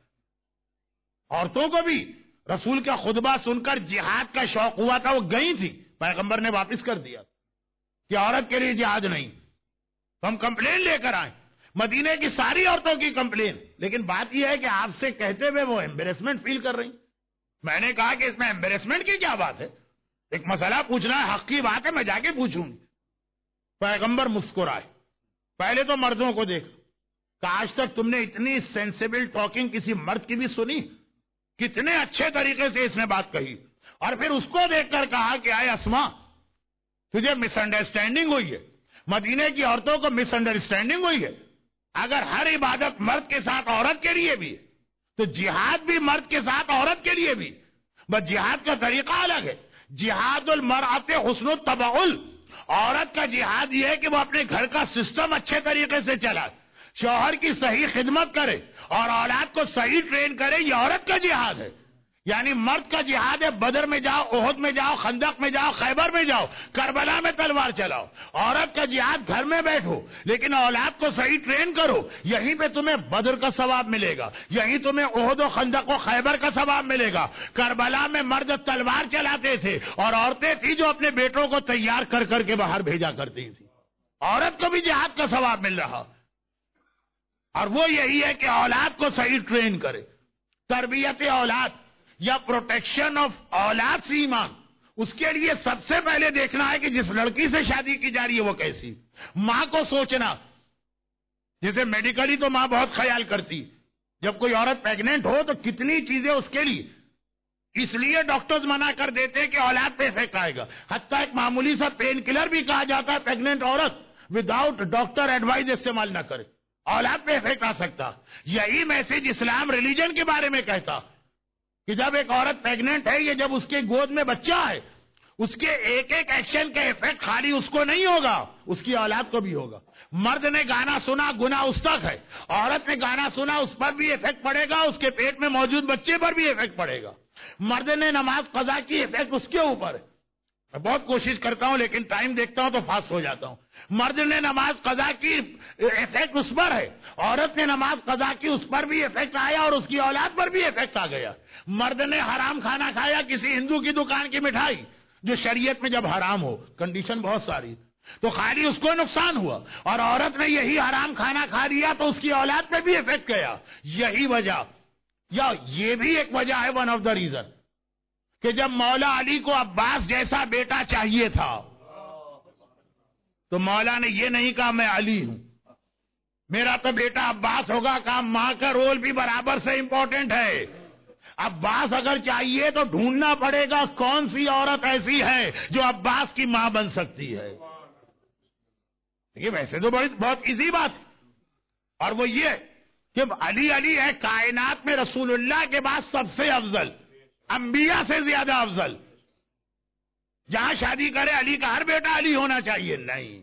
عورتوں کو بھی رسول کا خطبہ سن کر جہاد کا شوق ہوا تھا، وہ گئی تھی، پیغمبر نے واپس کر دیا کہ عورت کے لیے جہاد نہیں. تو ہم کمپلین لے کر آئے، مدینے کی ساری عورتوں کی کمپلین. لیکن بات یہ ہے کہ آپ سے کہتے ہوئے وہ ایمبیرسمنٹ فیل کر رہی. میں نے کہا کہ اس میں ایمبیرسمنٹ کی کیا بات ہے؟ ایک مسئلہ پوچھنا ہے، حق کی بات ہے، میں جا کے پوچھوں گی. پیغمبر مسکرائے. پہلے تو مردوں کو دیکھ کہ آج تک تم نے اتنی سینسیبل ٹاکنگ کسی مرد کی بھی سنی؟ کتنے اچھے طریقے سے اس نے بات کہی. اور پھر اس کو دیکھ کر کہا کہ آئے اسما، تجھے مس انڈرسٹینڈنگ ہوئی ہے، مدینے کی عورتوں کو مس انڈرسٹینڈنگ ہوئی ہے. اگر ہر عبادت مرد کے ساتھ عورت کے لیے بھی تو جہاد بھی مرد کے ساتھ عورت کے لیے بھی، بس جہاد کا طریقہ الگ ہے. جہاد المرأۃ حسن التبعل، عورت کا جہاد یہ ہے کہ وہ اپنے گھر کا سسٹم اچھے طریقے سے چلائے، شوہر کی صحیح خدمت کرے اور اولاد کو صحیح ٹرین کرے، یہ عورت کا جہاد ہے۔ یعنی مرد کا جہاد ہے بدر میں جاؤ، احد میں جاؤ، خندق میں جاؤ، خیبر میں جاؤ، کربلا میں تلوار چلاؤ۔ عورت کا جہاد گھر میں بیٹھو لیکن اولاد کو صحیح ٹرین کرو، یہیں پہ تمہیں بدر کا ثواب ملے گا، یہیں تمہیں احد و خندق و خیبر کا ثواب ملے گا۔ کربلا میں مرد تلوار چلاتے تھے اور عورتیں تھی جو اپنے بیٹوں کو تیار کر کر کے باہر بھیجا کرتی تھی، عورت کو بھی جہاد کا ثواب مل رہا، اور وہ یہی ہے کہ اولاد کو صحیح ٹرین کرے۔ تربیت اولاد یا پروٹیکشن آف اولاد سے ایمان، اس کے لیے سب سے پہلے دیکھنا ہے کہ جس لڑکی سے شادی کی جا رہی ہے وہ کیسی۔ ماں کو سوچنا، جیسے میڈیکلی تو ماں بہت خیال کرتی، جب کوئی عورت پیگننٹ ہو تو کتنی چیزیں اس کے لیے، اس لیے ڈاکٹرز منع کر دیتے کہ اولاد پہ افیکٹ آئے گا۔ حتیٰ ایک معمولی سا پین کلر بھی کہا جاتا ہے پیگننٹ عورت وداؤٹ ڈاکٹر ایڈوائز استعمال نہ کرے، اولاد پہ افیکٹ آ سکتا۔ یہی میسج اسلام ریلیجن کے بارے میں کہتا کہ جب ایک عورت پیگننٹ ہے، یہ جب اس کے گود میں بچہ ہے، اس کے ایک ایک ایکشن کا افیکٹ خالی اس کو نہیں ہوگا، اس کی اولاد کو بھی ہوگا۔ مرد نے گانا سنا، گناہ اس تک ہے، عورت نے گانا سنا، اس پر بھی افیکٹ پڑے گا، اس کے پیٹ میں موجود بچے پر بھی افیکٹ پڑے گا۔ مرد نے نماز قضا کی، افیکٹ اس کے اوپر ہے۔ میں بہت کوشش کرتا ہوں لیکن ٹائم دیکھتا ہوں تو فاسٹ ہو جاتا ہوں۔ مرد نے نماز قضا کی، افیکٹ اس پر ہے، عورت نے نماز قضا کی، اس پر بھی افیکٹ آیا اور اس کی اولاد پر بھی افیکٹ آ گیا۔ مرد نے حرام کھانا کھایا، کسی ہندو کی دکان کی مٹھائی جو شریعت میں جب حرام ہو، کنڈیشن بہت ساری، تو خالی اس کو نقصان ہوا، اور عورت نے یہی حرام کھانا کھا لیا تو اس کی اولاد پہ بھی افیکٹ گیا۔ یہی وجہ، یا یہ بھی ایک وجہ ہے، ون آف دا ریزن، کہ جب مولا علی کو عباس جیسا بیٹا چاہیے تھا تو مولا نے یہ نہیں کہا میں علی ہوں، میرا تو بیٹا عباس ہوگا، کہا ماں کا رول بھی برابر سے امپورٹنٹ ہے۔ عباس اگر چاہیے تو ڈھونڈنا پڑے گا کون سی عورت ایسی ہے جو عباس کی ماں بن سکتی ہے۔ یہ ویسے تو بڑی بہت ایزی بات ہے، اور وہ یہ کہ علی علی ہے، کائنات میں رسول اللہ کے بعد سب سے افضل، انبیاء سے زیادہ افضل۔ جہاں شادی کرے علی کا ہر بیٹا علی ہونا چاہیے، نہیں۔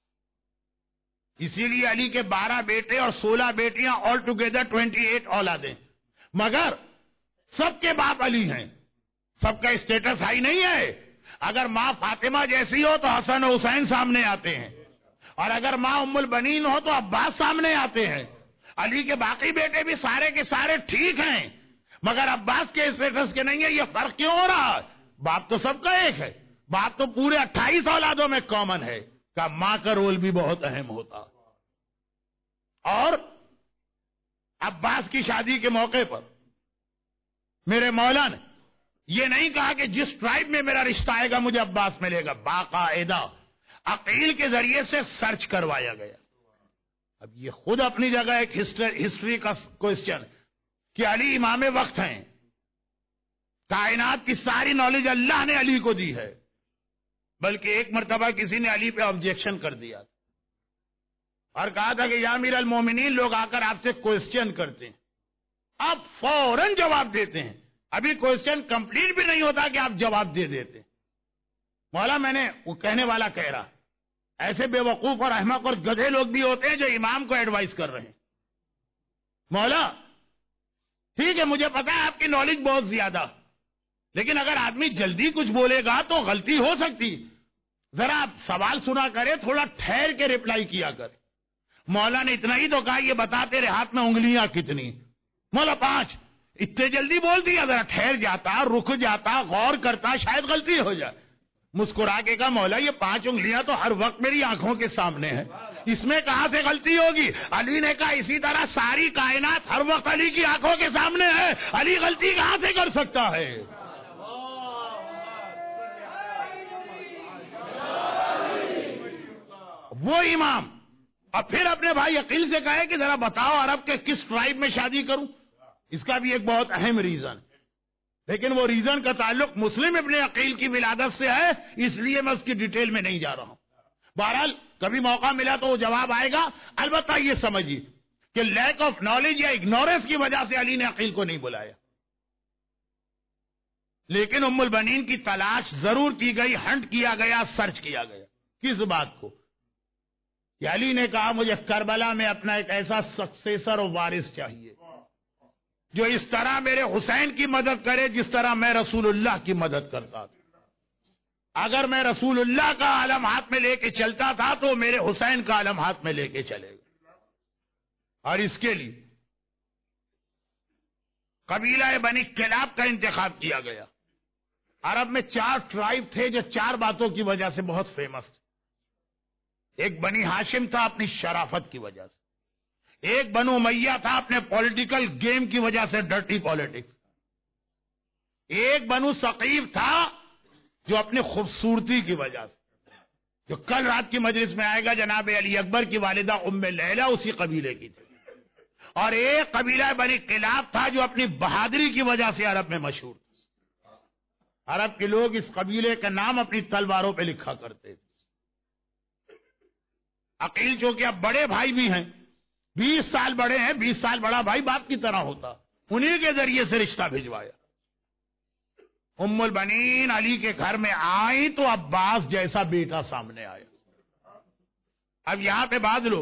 اسی لیے علی کے بارہ بیٹے اور سولہ بیٹیاں، آل ٹوگیدر ٹوینٹی ایٹ اولادیں، مگر سب کے باپ علی ہیں، سب کا اسٹیٹس ہائی نہیں ہے۔ اگر ماں فاطمہ جیسی ہو تو حسن و حسین سامنے آتے ہیں، اور اگر ماں ام البنین ہو تو عباس سامنے آتے ہیں۔ علی کے باقی بیٹے بھی سارے کے سارے ٹھیک ہیں، مگر عباس کے اسٹیٹس کے نہیں ہے۔ یہ فرق کیوں ہو رہا ہے؟ باپ تو سب کا ایک ہے، باپ تو پورے اٹھائیس اولادوں میں کامن ہے، کہ ماں کا رول بھی بہت اہم ہوتا۔ اور عباس کی شادی کے موقع پر میرے مولا نے یہ نہیں کہا کہ جس ٹرائب میں میرا رشتہ آئے گا مجھے عباس ملے گا، باقاعدہ عقیل کے ذریعے سے سرچ کروایا گیا۔ اب یہ خود اپنی جگہ ایک ہسٹری کا کوسچن کہ علی امام وقت ہیں، کائنات کی ساری نالج اللہ نے علی کو دی ہے، بلکہ ایک مرتبہ کسی نے علی پہ آبجیکشن کر دیا اور کہا تھا کہ یا امیر المومنین، لوگ آ کر آپ سے کوسچن کرتے ہیں، آپ فوراً جواب دیتے ہیں، ابھی کوسچن کمپلیٹ بھی نہیں ہوتا کہ آپ جواب دے دیتے۔ مولا میں نے، وہ کہنے والا کہہ رہا، ایسے بے وقوف اور احمق اور گدھے لوگ بھی ہوتے ہیں جو امام کو ایڈوائز کر رہے ہیں۔ مولا ٹھیک ہے، مجھے پتا ہے آپ کی نالج بہت زیادہ، لیکن اگر آدمی جلدی کچھ بولے گا تو غلطی ہو سکتی، ذرا سوال سنا کرے، تھوڑا ٹھہر کے ریپلائی کیا کر۔ مولا نے اتنا ہی تو کہا، یہ بتا تیرے ہاتھ میں انگلیاں کتنی؟ مولا پانچ۔ اتنے جلدی بول دیا، ذرا ٹھہر جاتا، رک جاتا، غور کرتا، شاید غلطی ہو جائے۔ مسکرا کے کہا مولا یہ پانچ انگلیاں تو ہر وقت میری آنکھوں کے سامنے ہے، اس میں کہاں سے غلطی ہوگی؟ علی نے کہا اسی طرح ساری کائنات ہر وقت علی کی آنکھوں کے سامنے ہے، علی غلطی کہاں سے کر سکتا ہے؟ وہ امام اور پھر اپنے بھائی عقیل سے کہے کہ ذرا بتاؤ عرب کے کس ٹرائب میں شادی کروں؟ اس کا بھی ایک بہت اہم ریزن، لیکن وہ ریزن کا تعلق مسلم ابن عقیل کی ولادت سے ہے، اس لیے میں اس کی ڈیٹیل میں نہیں جا رہا ہوں۔ بہرحال کبھی موقع ملا تو وہ جواب آئے گا۔ البتہ یہ سمجھیے کہ لیک آف نالج یا اگنورنس کی وجہ سے علی نے عقیل کو نہیں بلایا۔ لیکن ام البنین کی تلاش ضرور کی گئی، ہنٹ کیا گیا، سرچ کیا گیا. کس بات کو؟ کہ علی نے کہا مجھے کربلا میں اپنا ایک ایسا سکسیسر اور وارث چاہیے جو اس طرح میرے حسین کی مدد کرے جس طرح میں رسول اللہ کی مدد کرتا تھا. اگر میں رسول اللہ کا عالم ہاتھ میں لے کے چلتا تھا تو میرے حسین کا عالم ہاتھ میں لے کے چلے گا. اور اس کے لیے قبیلہ بنی کلاب کا انتخاب کیا گیا. عرب میں چار ٹرائب تھے جو چار باتوں کی وجہ سے بہت فیمس تھے. ایک بنی ہاشم تھا اپنی شرافت کی وجہ سے، ایک بنو امیہ تھا اپنے پولیٹیکل گیم کی وجہ سے، ڈرٹی پالیٹکس، ایک بنو ثقیف تھا جو اپنی خوبصورتی کی وجہ سے، جو کل رات کی مجلس میں آئے گا جناب علی اکبر کی والدہ ام لیلہ اسی قبیلے کی تھی، اور ایک قبیلہ بنی کلاب تھا جو اپنی بہادری کی وجہ سے عرب میں مشہور تھا. عرب کے لوگ اس قبیلے کا نام اپنی تلواروں پہ لکھا کرتے تھے. عقیل جو کہ اب بڑے بھائی بھی ہیں، بیس سال بڑے ہیں، بیس سال بڑا بھائی باپ کی طرح ہوتا، انہی کے ذریعے سے رشتہ بھجوایا. ام البنین علی کے گھر میں آئی تو عباس جیسا بیٹا سامنے آیا. اب یہاں پہ بعض لوگ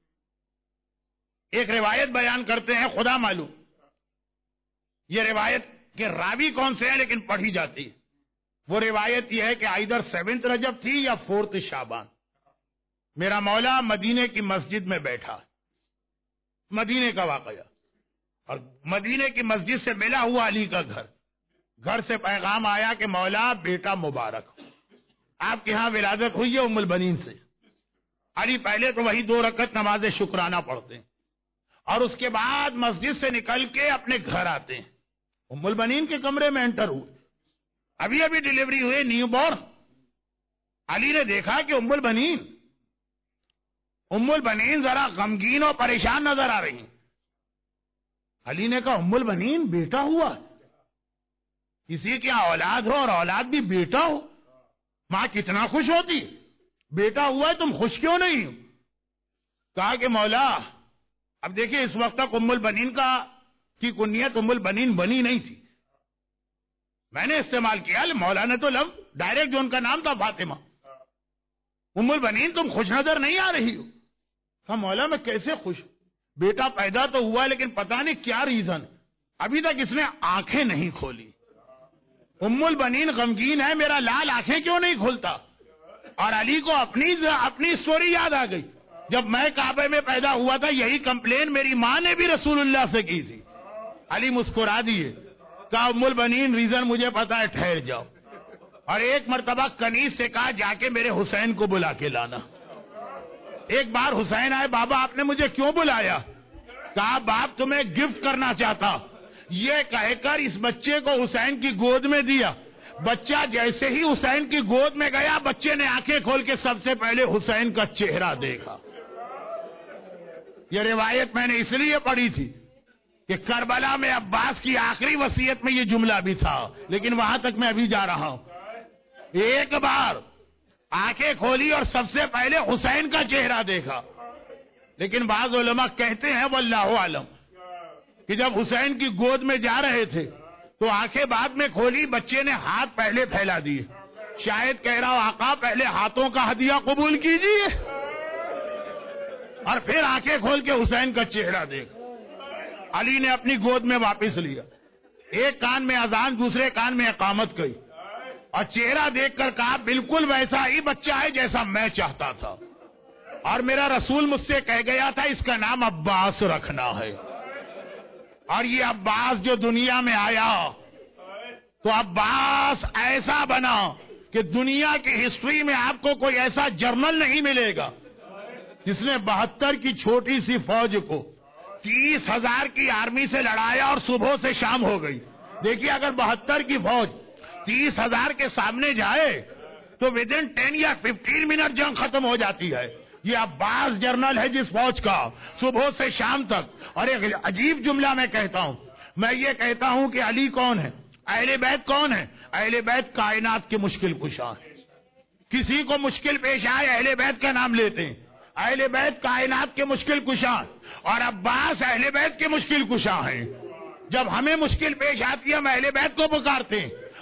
ایک روایت بیان کرتے ہیں، خدا معلوم یہ روایت کے راوی کون سے ہیں لیکن پڑھی جاتی ہے. وہ روایت یہ ہے کہ ادھر سیونتھ رجب تھی یا فورتھ شعبان. میرا مولا مدینے کی مسجد میں بیٹھا، مدینے کا واقعہ، اور مدینے کی مسجد سے ملا ہوا علی کا گھر. گھر سے پیغام آیا کہ مولا بیٹا مبارک، آپ کے ہاں ولادت ہوئی ہے ام البنین سے. علی پہلے تو وہی دو رکعت نماز شکرانہ پڑھتے ہیں اور اس کے بعد مسجد سے نکل کے اپنے گھر آتے ہیں. ام البنین کے کمرے میں انٹر ہوئے، ابھی ابھی ڈیلیوری ہوئے، نیو بورن. علی نے دیکھا کہ ام البنین ام البنین ذرا غمگین اور پریشان نظر آ رہی ہیں. علی نے کہا ام البنین بیٹا ہوا، کسی کی اولاد ہو اور اولاد بھی بیٹا ہو، ماں کتنا خوش ہوتی. بیٹا ہوا ہے تم خوش کیوں نہیں ہو؟ کہا کہ مولا اب دیکھیں اس وقت تک ام البنین کا کی کنیت ام البنین بنی نہیں تھی، میں نے استعمال کیا. مولا نے تو لفظ ڈائریکٹ جو ان کا نام تھا فاطمہ. ام البنین تم خوش نظر نہیں آ رہی ہو. کہا مولا میں کیسے خوش ہوں، بیٹا پیدا تو ہوا لیکن پتہ نہیں کیا ریزن، ابھی تک اس نے آنکھیں نہیں کھولی. ام البنین غمگین ہے، میرا لال آنکھیں کیوں نہیں کھولتا. اور علی کو اپنی اپنی سٹوری یاد آ گئی، جب میں کعبے میں پیدا ہوا تھا یہی کمپلین میری ماں نے بھی رسول اللہ سے کی تھی. علی مسکرا دیے، کہا ام البنین ریزن مجھے پتا ہے، ٹھہر جاؤ. اور ایک مرتبہ کنیز سے کہا جا کے میرے حسین کو بلا کے لانا. ایک بار حسین آئے، بابا آپ نے مجھے کیوں بلایا؟ کہا باپ تمہیں گفٹ کرنا چاہتا. یہ کہہ کر اس بچے کو حسین کی گود میں دیا. بچہ جیسے ہی حسین کی گود میں گیا بچے نے آنکھیں کھول کے سب سے پہلے حسین کا چہرہ دیکھا. یہ روایت میں نے اس لیے پڑھی تھی کہ کربلا میں عباس کی آخری وصیت میں یہ جملہ بھی تھا، لیکن وہاں تک میں ابھی جا رہا ہوں. ایک بار آنکھیں کھولی اور سب سے پہلے حسین کا چہرہ دیکھا. لیکن بعض علماء کہتے ہیں واللہ عالم کہ جب حسین کی گود میں جا رہے تھے تو آنکھیں بعد میں کھولی، بچے نے ہاتھ پہلے پھیلا دیے. شاید کہہ رہا ہوں آقا پہلے ہاتھوں کا ہدیہ قبول کیجیے اور پھر آنکھیں کھول کے حسین کا چہرہ دیکھا. علی نے اپنی گود میں واپس لیا، ایک کان میں اذان دوسرے کان میں اقامت کی اور چہرہ دیکھ کر کہا بالکل ویسا ہی بچہ ہے جیسا میں چاہتا تھا، اور میرا رسول مجھ سے کہہ گیا تھا اس کا نام عباس رکھنا ہے. اور یہ عباس جو دنیا میں آیا تو عباس ایسا بنا کہ دنیا کی ہسٹری میں آپ کو کوئی ایسا جرنل نہیں ملے گا جس نے بہتر کی چھوٹی سی فوج کو تیس ہزار کی آرمی سے لڑایا اور صبح سے شام ہو گئی. دیکھیے اگر بہتر کی فوج تیس ہزار کے سامنے جائے تو ود ان ٹین یا ففٹین منٹ جنگ ختم ہو جاتی ہے. یہ عباس جرنل ہے جس فوج کا صبح سے شام تک. اور ایک عجیب جملہ میں کہتا ہوں، میں یہ کہتا ہوں کہ علی کون ہے، اہل بیت کون ہے؟ اہل بیت کائنات کے مشکل کشا ہیں. کسی کو مشکل پیش آئے اہل بیت کا نام لیتے ہیں. اہل بیت کائنات کے مشکل کشا اور عباس اہل بیت کے مشکل کشا ہیں. جب ہمیں مشکل پیش آتی ہے ہم اہل بیت کو پکارتے ہیں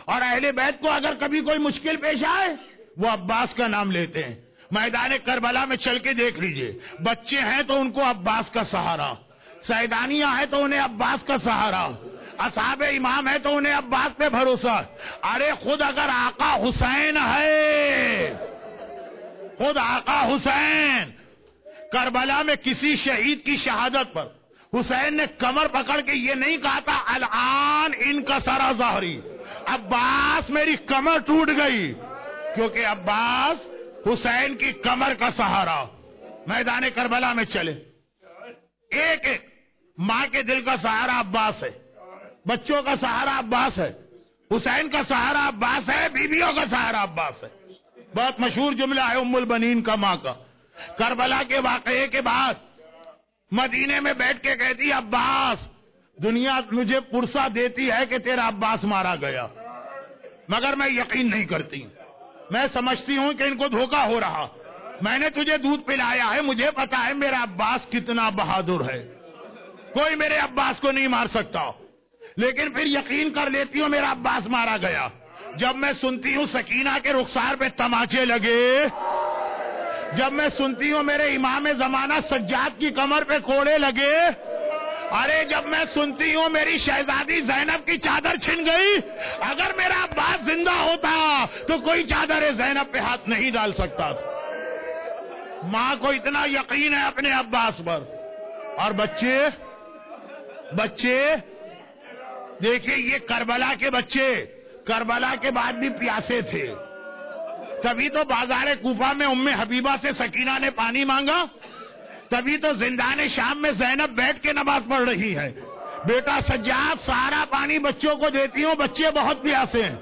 اور اہل بیت کو اگر کبھی کوئی مشکل پیش آئے وہ عباس کا نام لیتے ہیں. میدان کربلا میں چل کے دیکھ لیجئے, بچے ہیں تو ان کو عباس کا سہارا, سیدانیاں ہیں تو انہیں عباس کا سہارا, اصحاب امام ہے تو انہیں عباس پہ بھروسہ. ارے خود اگر آقا حسین ہے, خود آقا حسین کربلا میں کسی شہید کی شہادت پر حسین نے کمر پکڑ کے یہ نہیں کہا تھا الان ان کا سارا ظاہری, عباس میری کمر ٹوٹ گئی, کیونکہ عباس حسین کی کمر کا سہارا. میدان کربلا میں چلے, ایک ایک ماں کے دل کا سہارا عباس ہے, بچوں کا سہارا عباس ہے, حسین کا سہارا عباس ہے, بیویوں کا سہارا عباس ہے. بہت مشہور جملہ ہے ام البنین کا ماں کا. کربلا کے واقعے کے بعد مدینے میں بیٹھ کے کہتی عباس دنیا مجھے پرسہ دیتی ہے کہ تیرا عباس مارا گیا, مگر میں یقین نہیں کرتی, میں سمجھتی ہوں کہ ان کو دھوکہ ہو رہا. میں نے تجھے دودھ پلایا ہے, مجھے پتا ہے میرا عباس کتنا بہادر ہے, کوئی میرے عباس کو نہیں مار سکتا, لیکن پھر یقین کر لیتی ہوں میرا عباس مارا گیا. جب میں سنتی ہوں سکینہ کے رخسار پہ تماچے لگے, جب میں سنتی ہوں میرے امام زمانہ سجاد کی کمر پہ کوڑے لگے, ارے جب میں سنتی ہوں میری شہزادی زینب کی چادر چھن گئی, اگر میرا عباس زندہ ہوتا تو کوئی چادر زینب پہ ہاتھ نہیں ڈال سکتا تھا. ماں کو اتنا یقین ہے اپنے عباس پر. اور بچے بچے دیکھیں, یہ کربلا کے بچے کربلا کے بعد بھی پیاسے تھے, تبھی تو بازار کوفہ میں ام حبیبہ سے سکینہ نے پانی مانگا, تبھی تو زندان شام میں زینب بیٹھ کے نماز پڑھ رہی ہے. بیٹا سجاد سارا پانی بچوں کو دیتی ہوں, بچے بہت پیاسے ہیں.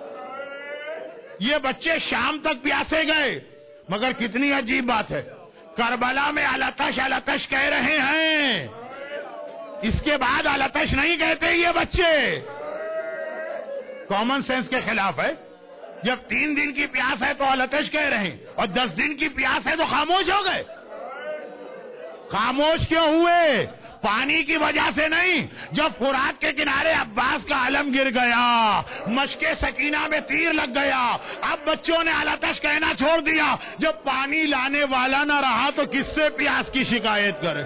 یہ بچے شام تک پیاسے گئے, مگر کتنی عجیب بات ہے, کربلا میں الاتش الاتش کہہ رہے ہیں, اس کے بعد الاتش نہیں کہتے یہ بچے. کامن سینس کے خلاف ہے. جب تین دن کی پیاس ہے تو الاتش کہہ رہے ہیں, اور دس دن کی پیاس ہے تو خاموش ہو گئے. خاموش کیوں ہوئے؟ پانی کی وجہ سے نہیں. جب فرات کے کنارے عباس کا علم گر گیا, مشق سکینہ میں تیر لگ گیا, اب بچوں نے الاتش کہنا چھوڑ دیا. جب پانی لانے والا نہ رہا تو کس سے پیاس کی شکایت کرے؟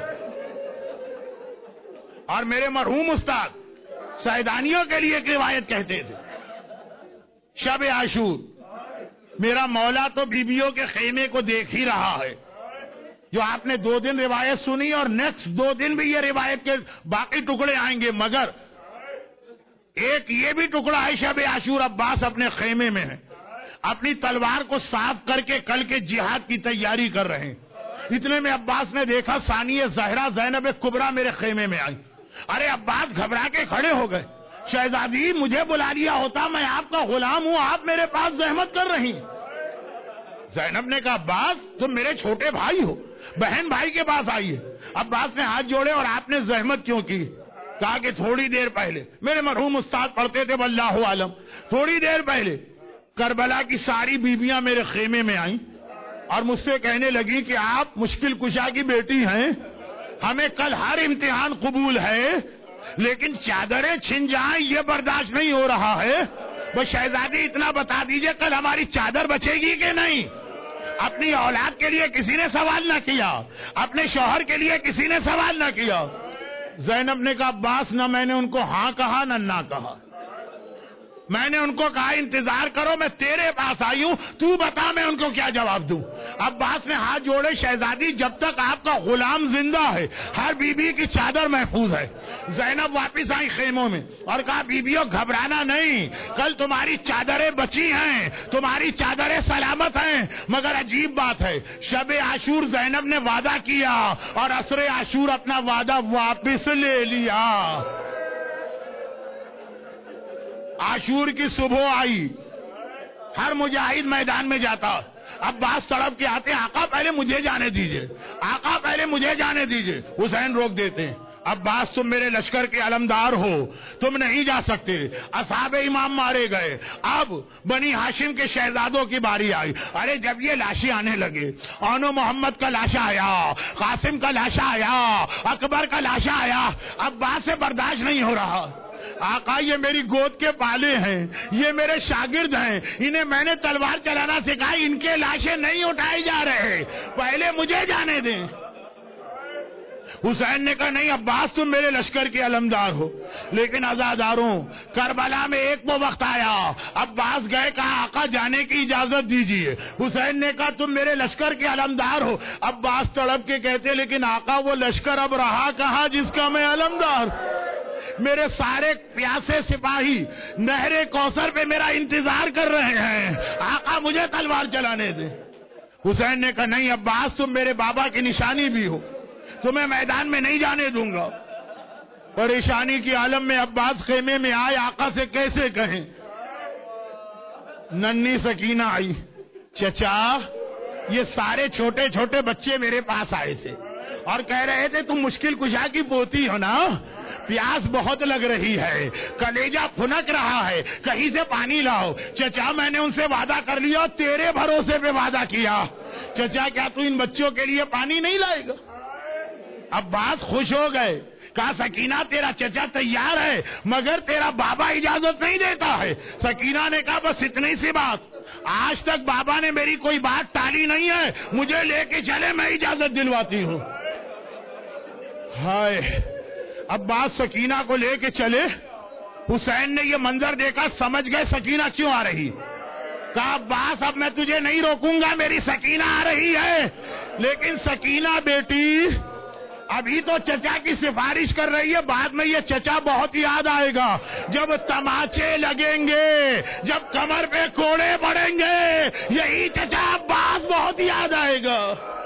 اور میرے مرحوم استاد سیدانیوں کے لیے ایک روایت کہتے تھے, شب عاشور میرا مولا تو بیویوں کے خیمے کو دیکھ ہی رہا ہے. جو آپ نے دو دن روایت سنی اور نیکسٹ دو دن بھی یہ روایت کے باقی ٹکڑے آئیں گے, مگر ایک یہ بھی ٹکڑا ہے شب عاشور عباس اپنے خیمے میں ہے, اپنی تلوار کو صاف کر کے کل کے جہاد کی تیاری کر رہے ہیں. اتنے میں عباس نے دیکھا ثانیہ زہرا زینب کبریٰ میرے خیمے میں آئی. ارے عباس گھبرا کے کھڑے ہو گئے, شہزادی مجھے بلا لیا ہوتا, میں آپ کا غلام ہوں, آپ میرے پاس زحمت کر رہی. زینب نے کہا عباس تم میرے چھوٹے بھائی ہو, بہن بھائی کے پاس آئیے. عباس نے ہاتھ جوڑے, اور آپ نے زحمت کیوں کی؟ کہا کہ تھوڑی دیر پہلے میرے مرحوم استاد پڑھتے تھے واللہ عالم, تھوڑی دیر پہلے کربلا کی ساری بیویاں میرے خیمے میں آئیں اور مجھ سے کہنے لگی کہ آپ مشکل کشا کی بیٹی ہیں, ہمیں کل ہر امتحان قبول ہے, لیکن چادریں چھن جائیں یہ برداشت نہیں ہو رہا ہے. بس شہزادی اتنا بتا دیجئے کل ہماری چادر بچے گی کہ نہیں؟ اپنی اولاد کے لیے کسی نے سوال نہ کیا, اپنے شوہر کے لیے کسی نے سوال نہ کیا. زینب نے کہا عباس نہ میں نے ان کو ہاں کہا نہ نہ کہا, میں نے ان کو کہا انتظار کرو, میں تیرے پاس آئی ہوں, تو بتا میں ان کو کیا جواب دوں. عباس نے ہاتھ جوڑے, شہزادی جب تک آپ کا غلام زندہ ہے ہر بی بی کی چادر محفوظ ہے. زینب واپس آئی خیموں میں اور کہا بیبیوں گھبرانا نہیں, کل تمہاری چادریں بچی ہیں, تمہاری چادریں سلامت ہیں. مگر عجیب بات ہے, شب عاشور زینب نے وعدہ کیا اور عصر عاشور اپنا وعدہ واپس لے لیا. عاشور کی صبح آئی, ہر مجاہد میدان میں جاتا, عباس تڑپ کے آتے, آقا پہلے مجھے جانے دیجئے, آقا پہلے مجھے جانے دیجئے. حسین روک دیتے ہیں, عباس تم میرے لشکر کے علمدار ہو, تم نہیں جا سکتے. اصحاب امام مارے گئے, اب بنی ہاشم کے شہزادوں کی باری آئی. ارے جب یہ لاشیں آنے لگے, آنو محمد کا لاشا آیا, قاسم کا لاشا آیا, اکبر کا لاشا آیا, عباس سے برداشت نہیں ہو رہا. آقا یہ میری گود کے پالے ہیں، یہ میرے شاگرد ہیں، انہیں میں نے تلوار چلانا سکھائی، ان کے لاشیں نہیں اٹھائی جا رہے، پہلے مجھے جانے دیں۔ حسین نے کہا نہیں عباس تم میرے لشکر کے علمدار ہو، لیکن عزاداروں کربلا میں ایک وہ وقت آیا، عباس گئے، کہا آقا جانے کی اجازت دیجیے۔ حسین نے کہا تم میرے لشکر کے علمدار ہو۔ عباس تڑپ کے کہتے لیکن آقا وہ لشکر اب رہا کہاں جس کا میں علمدار، میرے سارے پیاسے سپاہی نہر کوثر پہ میرا انتظار کر رہے ہیں، آقا مجھے تلوار چلانے دے۔ حسین نے کہا نہیں عباس تم میرے بابا کی نشانی بھی ہو، تمہیں میدان میں نہیں جانے دوں گا۔ پریشانی کی عالم میں عباس خیمے میں آئے، آقا سے کیسے کہیں؟ ننھی سکینہ آئی، چچا یہ سارے چھوٹے چھوٹے بچے میرے پاس آئے تھے اور کہہ رہے تھے تم مشکل کشا کی پوتی ہو نا، پیاس بہت لگ رہی ہے، کلیجہ پھنک رہا ہے، کہیں سے پانی لاؤ۔ چچا میں نے ان سے وعدہ کر لیا، تیرے بھروسے پہ وعدہ کیا، چچا کیا تو ان بچوں کے لیے پانی نہیں لائے گا؟ عباس خوش ہو گئے، کہا سکینہ تیرا چچا تیار ہے مگر تیرا بابا اجازت نہیں دیتا ہے۔ سکینہ نے کہا بس اتنی سی بات، آج تک بابا نے میری کوئی بات ٹالی نہیں ہے، مجھے لے کے چلے میں اجازت دلواتی ہوں۔ ہائے عباس سکینہ کو لے کے چلے، حسین نے یہ منظر دیکھا، سمجھ گئے سکینہ کیوں آ رہی، کہا عباس اب میں تجھے نہیں روکوں گا، میری سکینہ آ رہی ہے۔ لیکن سکینہ بیٹی ابھی تو چچا کی سفارش کر رہی ہے، بعد میں یہ چچا بہت یاد آئے گا، جب تماچے لگیں گے، جب کمر پہ کوڑے پڑیں گے، یہی چچا عباس بہت یاد آئے گا۔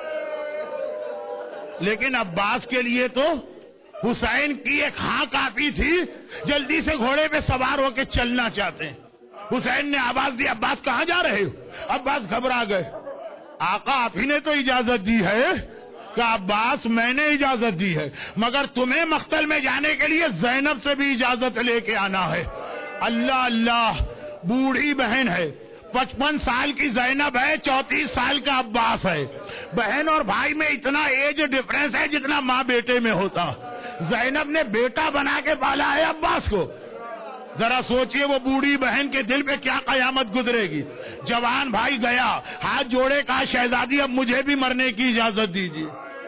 لیکن عباس کے لیے تو حسین کی ایک ہاں کافی تھی، جلدی سے گھوڑے پہ سوار ہو کے چلنا چاہتے ہیں۔ حسین نے آواز دی عباس کہاں جا رہے ہو؟ عباس گھبرا گئے، آقا آپ ہی نے تو اجازت دی ہے۔ کہ عباس میں نے اجازت دی ہے مگر تمہیں مقتل میں جانے کے لیے زینب سے بھی اجازت لے کے آنا ہے۔ اللہ اللہ، بوڑھی بہن ہے، پچپن سال کی زینب ہے، چونتیس سال کا عباس ہے، بہن اور بھائی میں اتنا ایج ڈفرنس ہے جتنا ماں بیٹے میں ہوتا۔ زینب نے بیٹا بنا کے پالا ہے عباس کو، ذرا سوچئے وہ بوڑھی بہن کے دل پہ کیا قیامت گزرے گی۔ جوان بھائی گیا، ہاتھ جوڑے، کہا شہزادی اب مجھے بھی مرنے کی اجازت دیجیے۔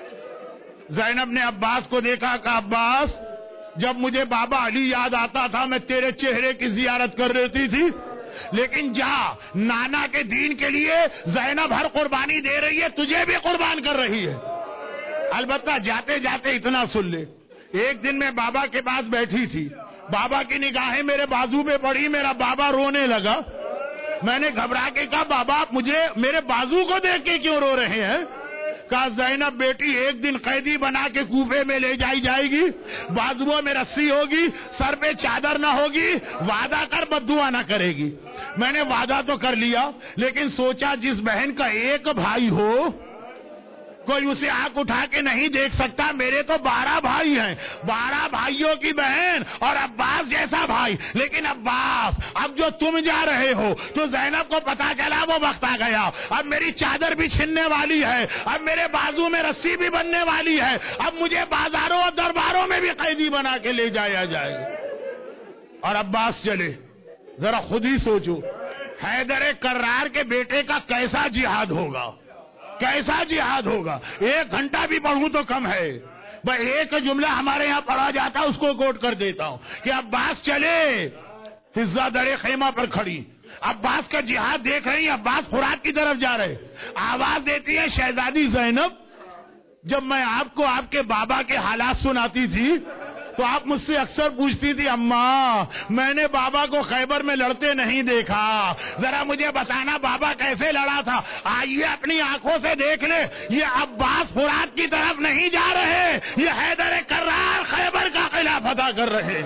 زینب نے عباس کو دیکھا، کہا عباس جب مجھے بابا علی یاد آتا تھا میں تیرے چہرے کی زیارت کر رہتی تھی، لیکن جا نانا کے دین کے لیے زینب ہر قربانی دے رہی ہے، تجھے بھی قربان کر رہی ہے۔ البتہ جاتے جاتے اتنا سن لے، ایک دن میں بابا کے پاس بیٹھی تھی، بابا کی نگاہیں میرے بازو پہ پڑی، میرا بابا رونے لگا، میں نے گھبرا کے کہا بابا آپ مجھے میرے بازو کو دیکھ کے کیوں رو رہے ہیں؟ کہا زینب بیٹی ایک دن قیدی بنا کے کوفے میں لے جائی جائے گی، بازوؤں میں رسی ہوگی، سر پہ چادر نہ ہوگی، وعدہ کر بددعا نہ کرے گی۔ میں نے وعدہ تو کر لیا، لیکن سوچا جس بہن کا ایک بھائی ہو کوئی اسے آنکھ اٹھا کے نہیں دیکھ سکتا، میرے تو بارہ بھائی ہیں، بارہ بھائیوں کی بہن اور عباس جیسا بھائی، لیکن عباس اب جو تم جا رہے ہو تو زینب کو پتا چلا وہ وقت آ گیا، اب میری چادر بھی چھننے والی ہے، اب میرے بازو میں رسی بھی بننے والی ہے، اب مجھے بازاروں اور درباروں میں بھی قیدی بنا کے لے جایا جائے گا۔ اور عباس چلے، ذرا خود ہی سوچو حیدر کرار کے بیٹے کا کیسا جہاد ہوگا، کیسا جہاد ہوگا۔ ایک گھنٹہ بھی پڑھوں تو کم ہے، بس ایک جملہ ہمارے یہاں پڑھا جاتا اس کو کوٹ کر دیتا ہوں کہ عباس چلے، فضہ دڑے خیمہ پر کھڑی، عباس کا جہاد دیکھ رہی، عباس فرات کی طرف جا رہے، آواز دیتی ہے شہزادی زینب جب میں آپ کو آپ کے بابا کے حالات سناتی تھی تو آپ مجھ سے اکثر پوچھتی تھی اماں میں نے بابا کو خیبر میں لڑتے نہیں دیکھا، ذرا مجھے بتانا بابا کیسے لڑا تھا۔ آئیے اپنی آنکھوں سے دیکھ لے، یہ عباس فرات کی طرف نہیں جا رہے، یہ حیدر کرار خیبر کا قلعہ فتح کر رہے،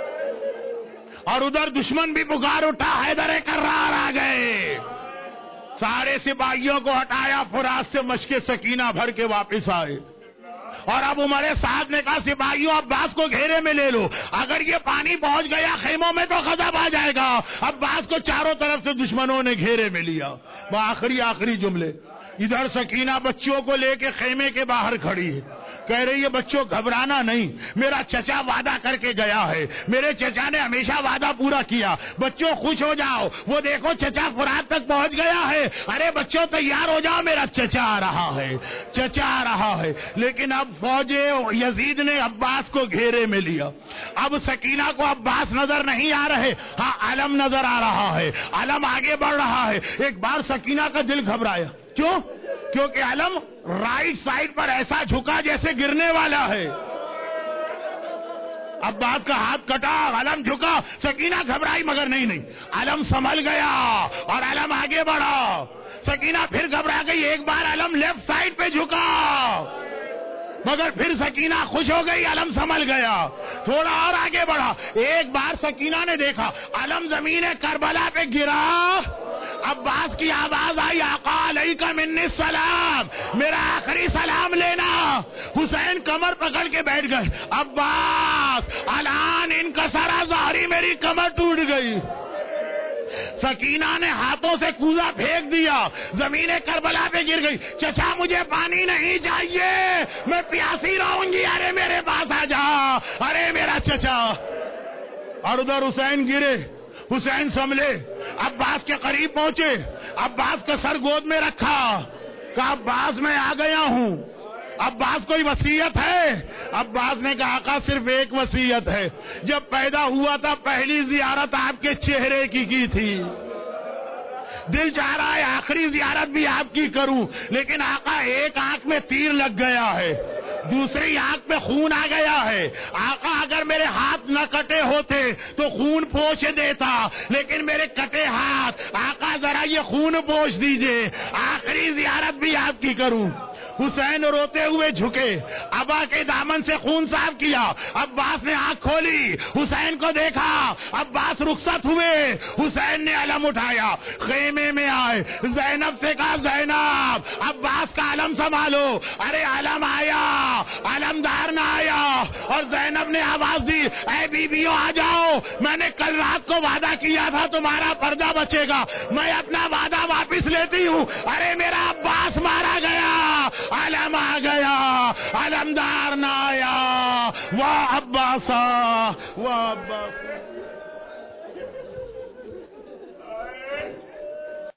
اور ادھر دشمن بھی پکار اٹھا، حیدر کرار آ گئے، سارے سپاہیوں کو ہٹایا، فرات سے مشق سکینہ بھر کے واپس آئے۔ اور اب عمر سعد نے کہا سپاہیوں عباس کو گھیرے میں لے لو، اگر یہ پانی پہنچ گیا خیموں میں تو غضب آ جائے گا۔ عباس کو چاروں طرف سے دشمنوں نے گھیرے میں لیا۔ وہ آخری آخری جملے، ادھر سکینہ بچوں کو لے کے خیمے کے باہر کھڑی ہے، کہہ رہی ہے بچوں گھبرانا نہیں، میرا چچا وعدہ کر کے گیا ہے، میرے چچا نے ہمیشہ وعدہ پورا کیا، بچوں خوش ہو جاؤ، وہ دیکھو چچا فرات تک پہنچ گیا ہے، ارے بچوں تیار ہو جاؤ، میرا چچا آ رہا ہے، چچا آ رہا ہے۔ لیکن اب فوج یزید نے عباس کو گھیرے میں لیا، اب سکینہ کو عباس نظر نہیں آ رہے، ہاں علم نظر آ رہا ہے، علم آگے بڑھ رہا ہے۔ ایک بار سکینہ کا دل گھبرایا، کیوں؟ کیونکہ علم رائٹ سائڈ پر ایسا جھکا جیسے گرنے والا ہے۔ عباس کا ہاتھ کٹا، علم جھکا، سکینہ گھبرائی مگر نہیں نہیں علم سنبھل گیا اور علم آگے بڑھا۔ سکینہ پھر گھبرا گئی، ایک بار علم لیفٹ سائڈ پہ جھکا مگر پھر سکینہ خوش ہو گئی، علم سنبھل گیا، تھوڑا اور آگے بڑھا، ایک بار سکینہ نے دیکھا علم زمین کربلا پہ گرا، عباس کی آواز آئی، آقا علیک منی السلام، میرا آخری سلام لینا۔ حسین کمر پکڑ کے بیٹھ گئے، عباس الان انکسر ظہری، میری کمر ٹوٹ گئی۔ سکینہ نے ہاتھوں سے کوزہ پھینک دیا، زمین کربلا پہ گر گئی، چچا مجھے پانی نہیں چاہیے، میں پیاسی رہوں گی، ارے میرے پاس آ جا، ارے میرا چچا۔ اور ادھر حسین گرے، حسین سنبھلے، عباس کے قریب پہنچے، عباس کا سر گود میں رکھا، کہا عباس میں آ گیا ہوں، عباس کوئی وصیت ہے؟ عباس نے کہا آقا صرف ایک وصیت ہے، جب پیدا ہوا تھا پہلی زیارت آپ کے چہرے کی کی تھی، دل چاہ رہا ہے آخری زیارت بھی آپ کی کروں، لیکن آقا ایک آنکھ میں تیر لگ گیا ہے، دوسری آنکھ میں خون آ گیا ہے، آقا اگر میرے ہاتھ نہ کٹے ہوتے تو خون پوچھ دیتا، لیکن میرے کٹے ہاتھ، آقا ذرا یہ خون پوچھ دیجئے، آخری زیارت بھی آپ کی کروں۔ حسین روتے ہوئے جھکے، ابا کے دامن سے خون صاف کیا، عباس نے آنکھ کھولی، حسین کو دیکھا، عباس رخصت ہوئے، حسین نے علم اٹھایا، خیمے میں آئے، زینب سے کہا زینب عباس کا علم سنبھالو، ارے علم آیا، علمدار نہ آیا، اور زینب نے آواز دی اے بیویوں آ جاؤ، میں نے کل رات کو وعدہ کیا تھا تمہارا پردہ بچے گا، میں اپنا وعدہ واپس لیتی ہوں، ارے میرا عباس مارا گیا، علم آ گیا، علمدار نہ آیا، واہ عباسا واہ عباس۔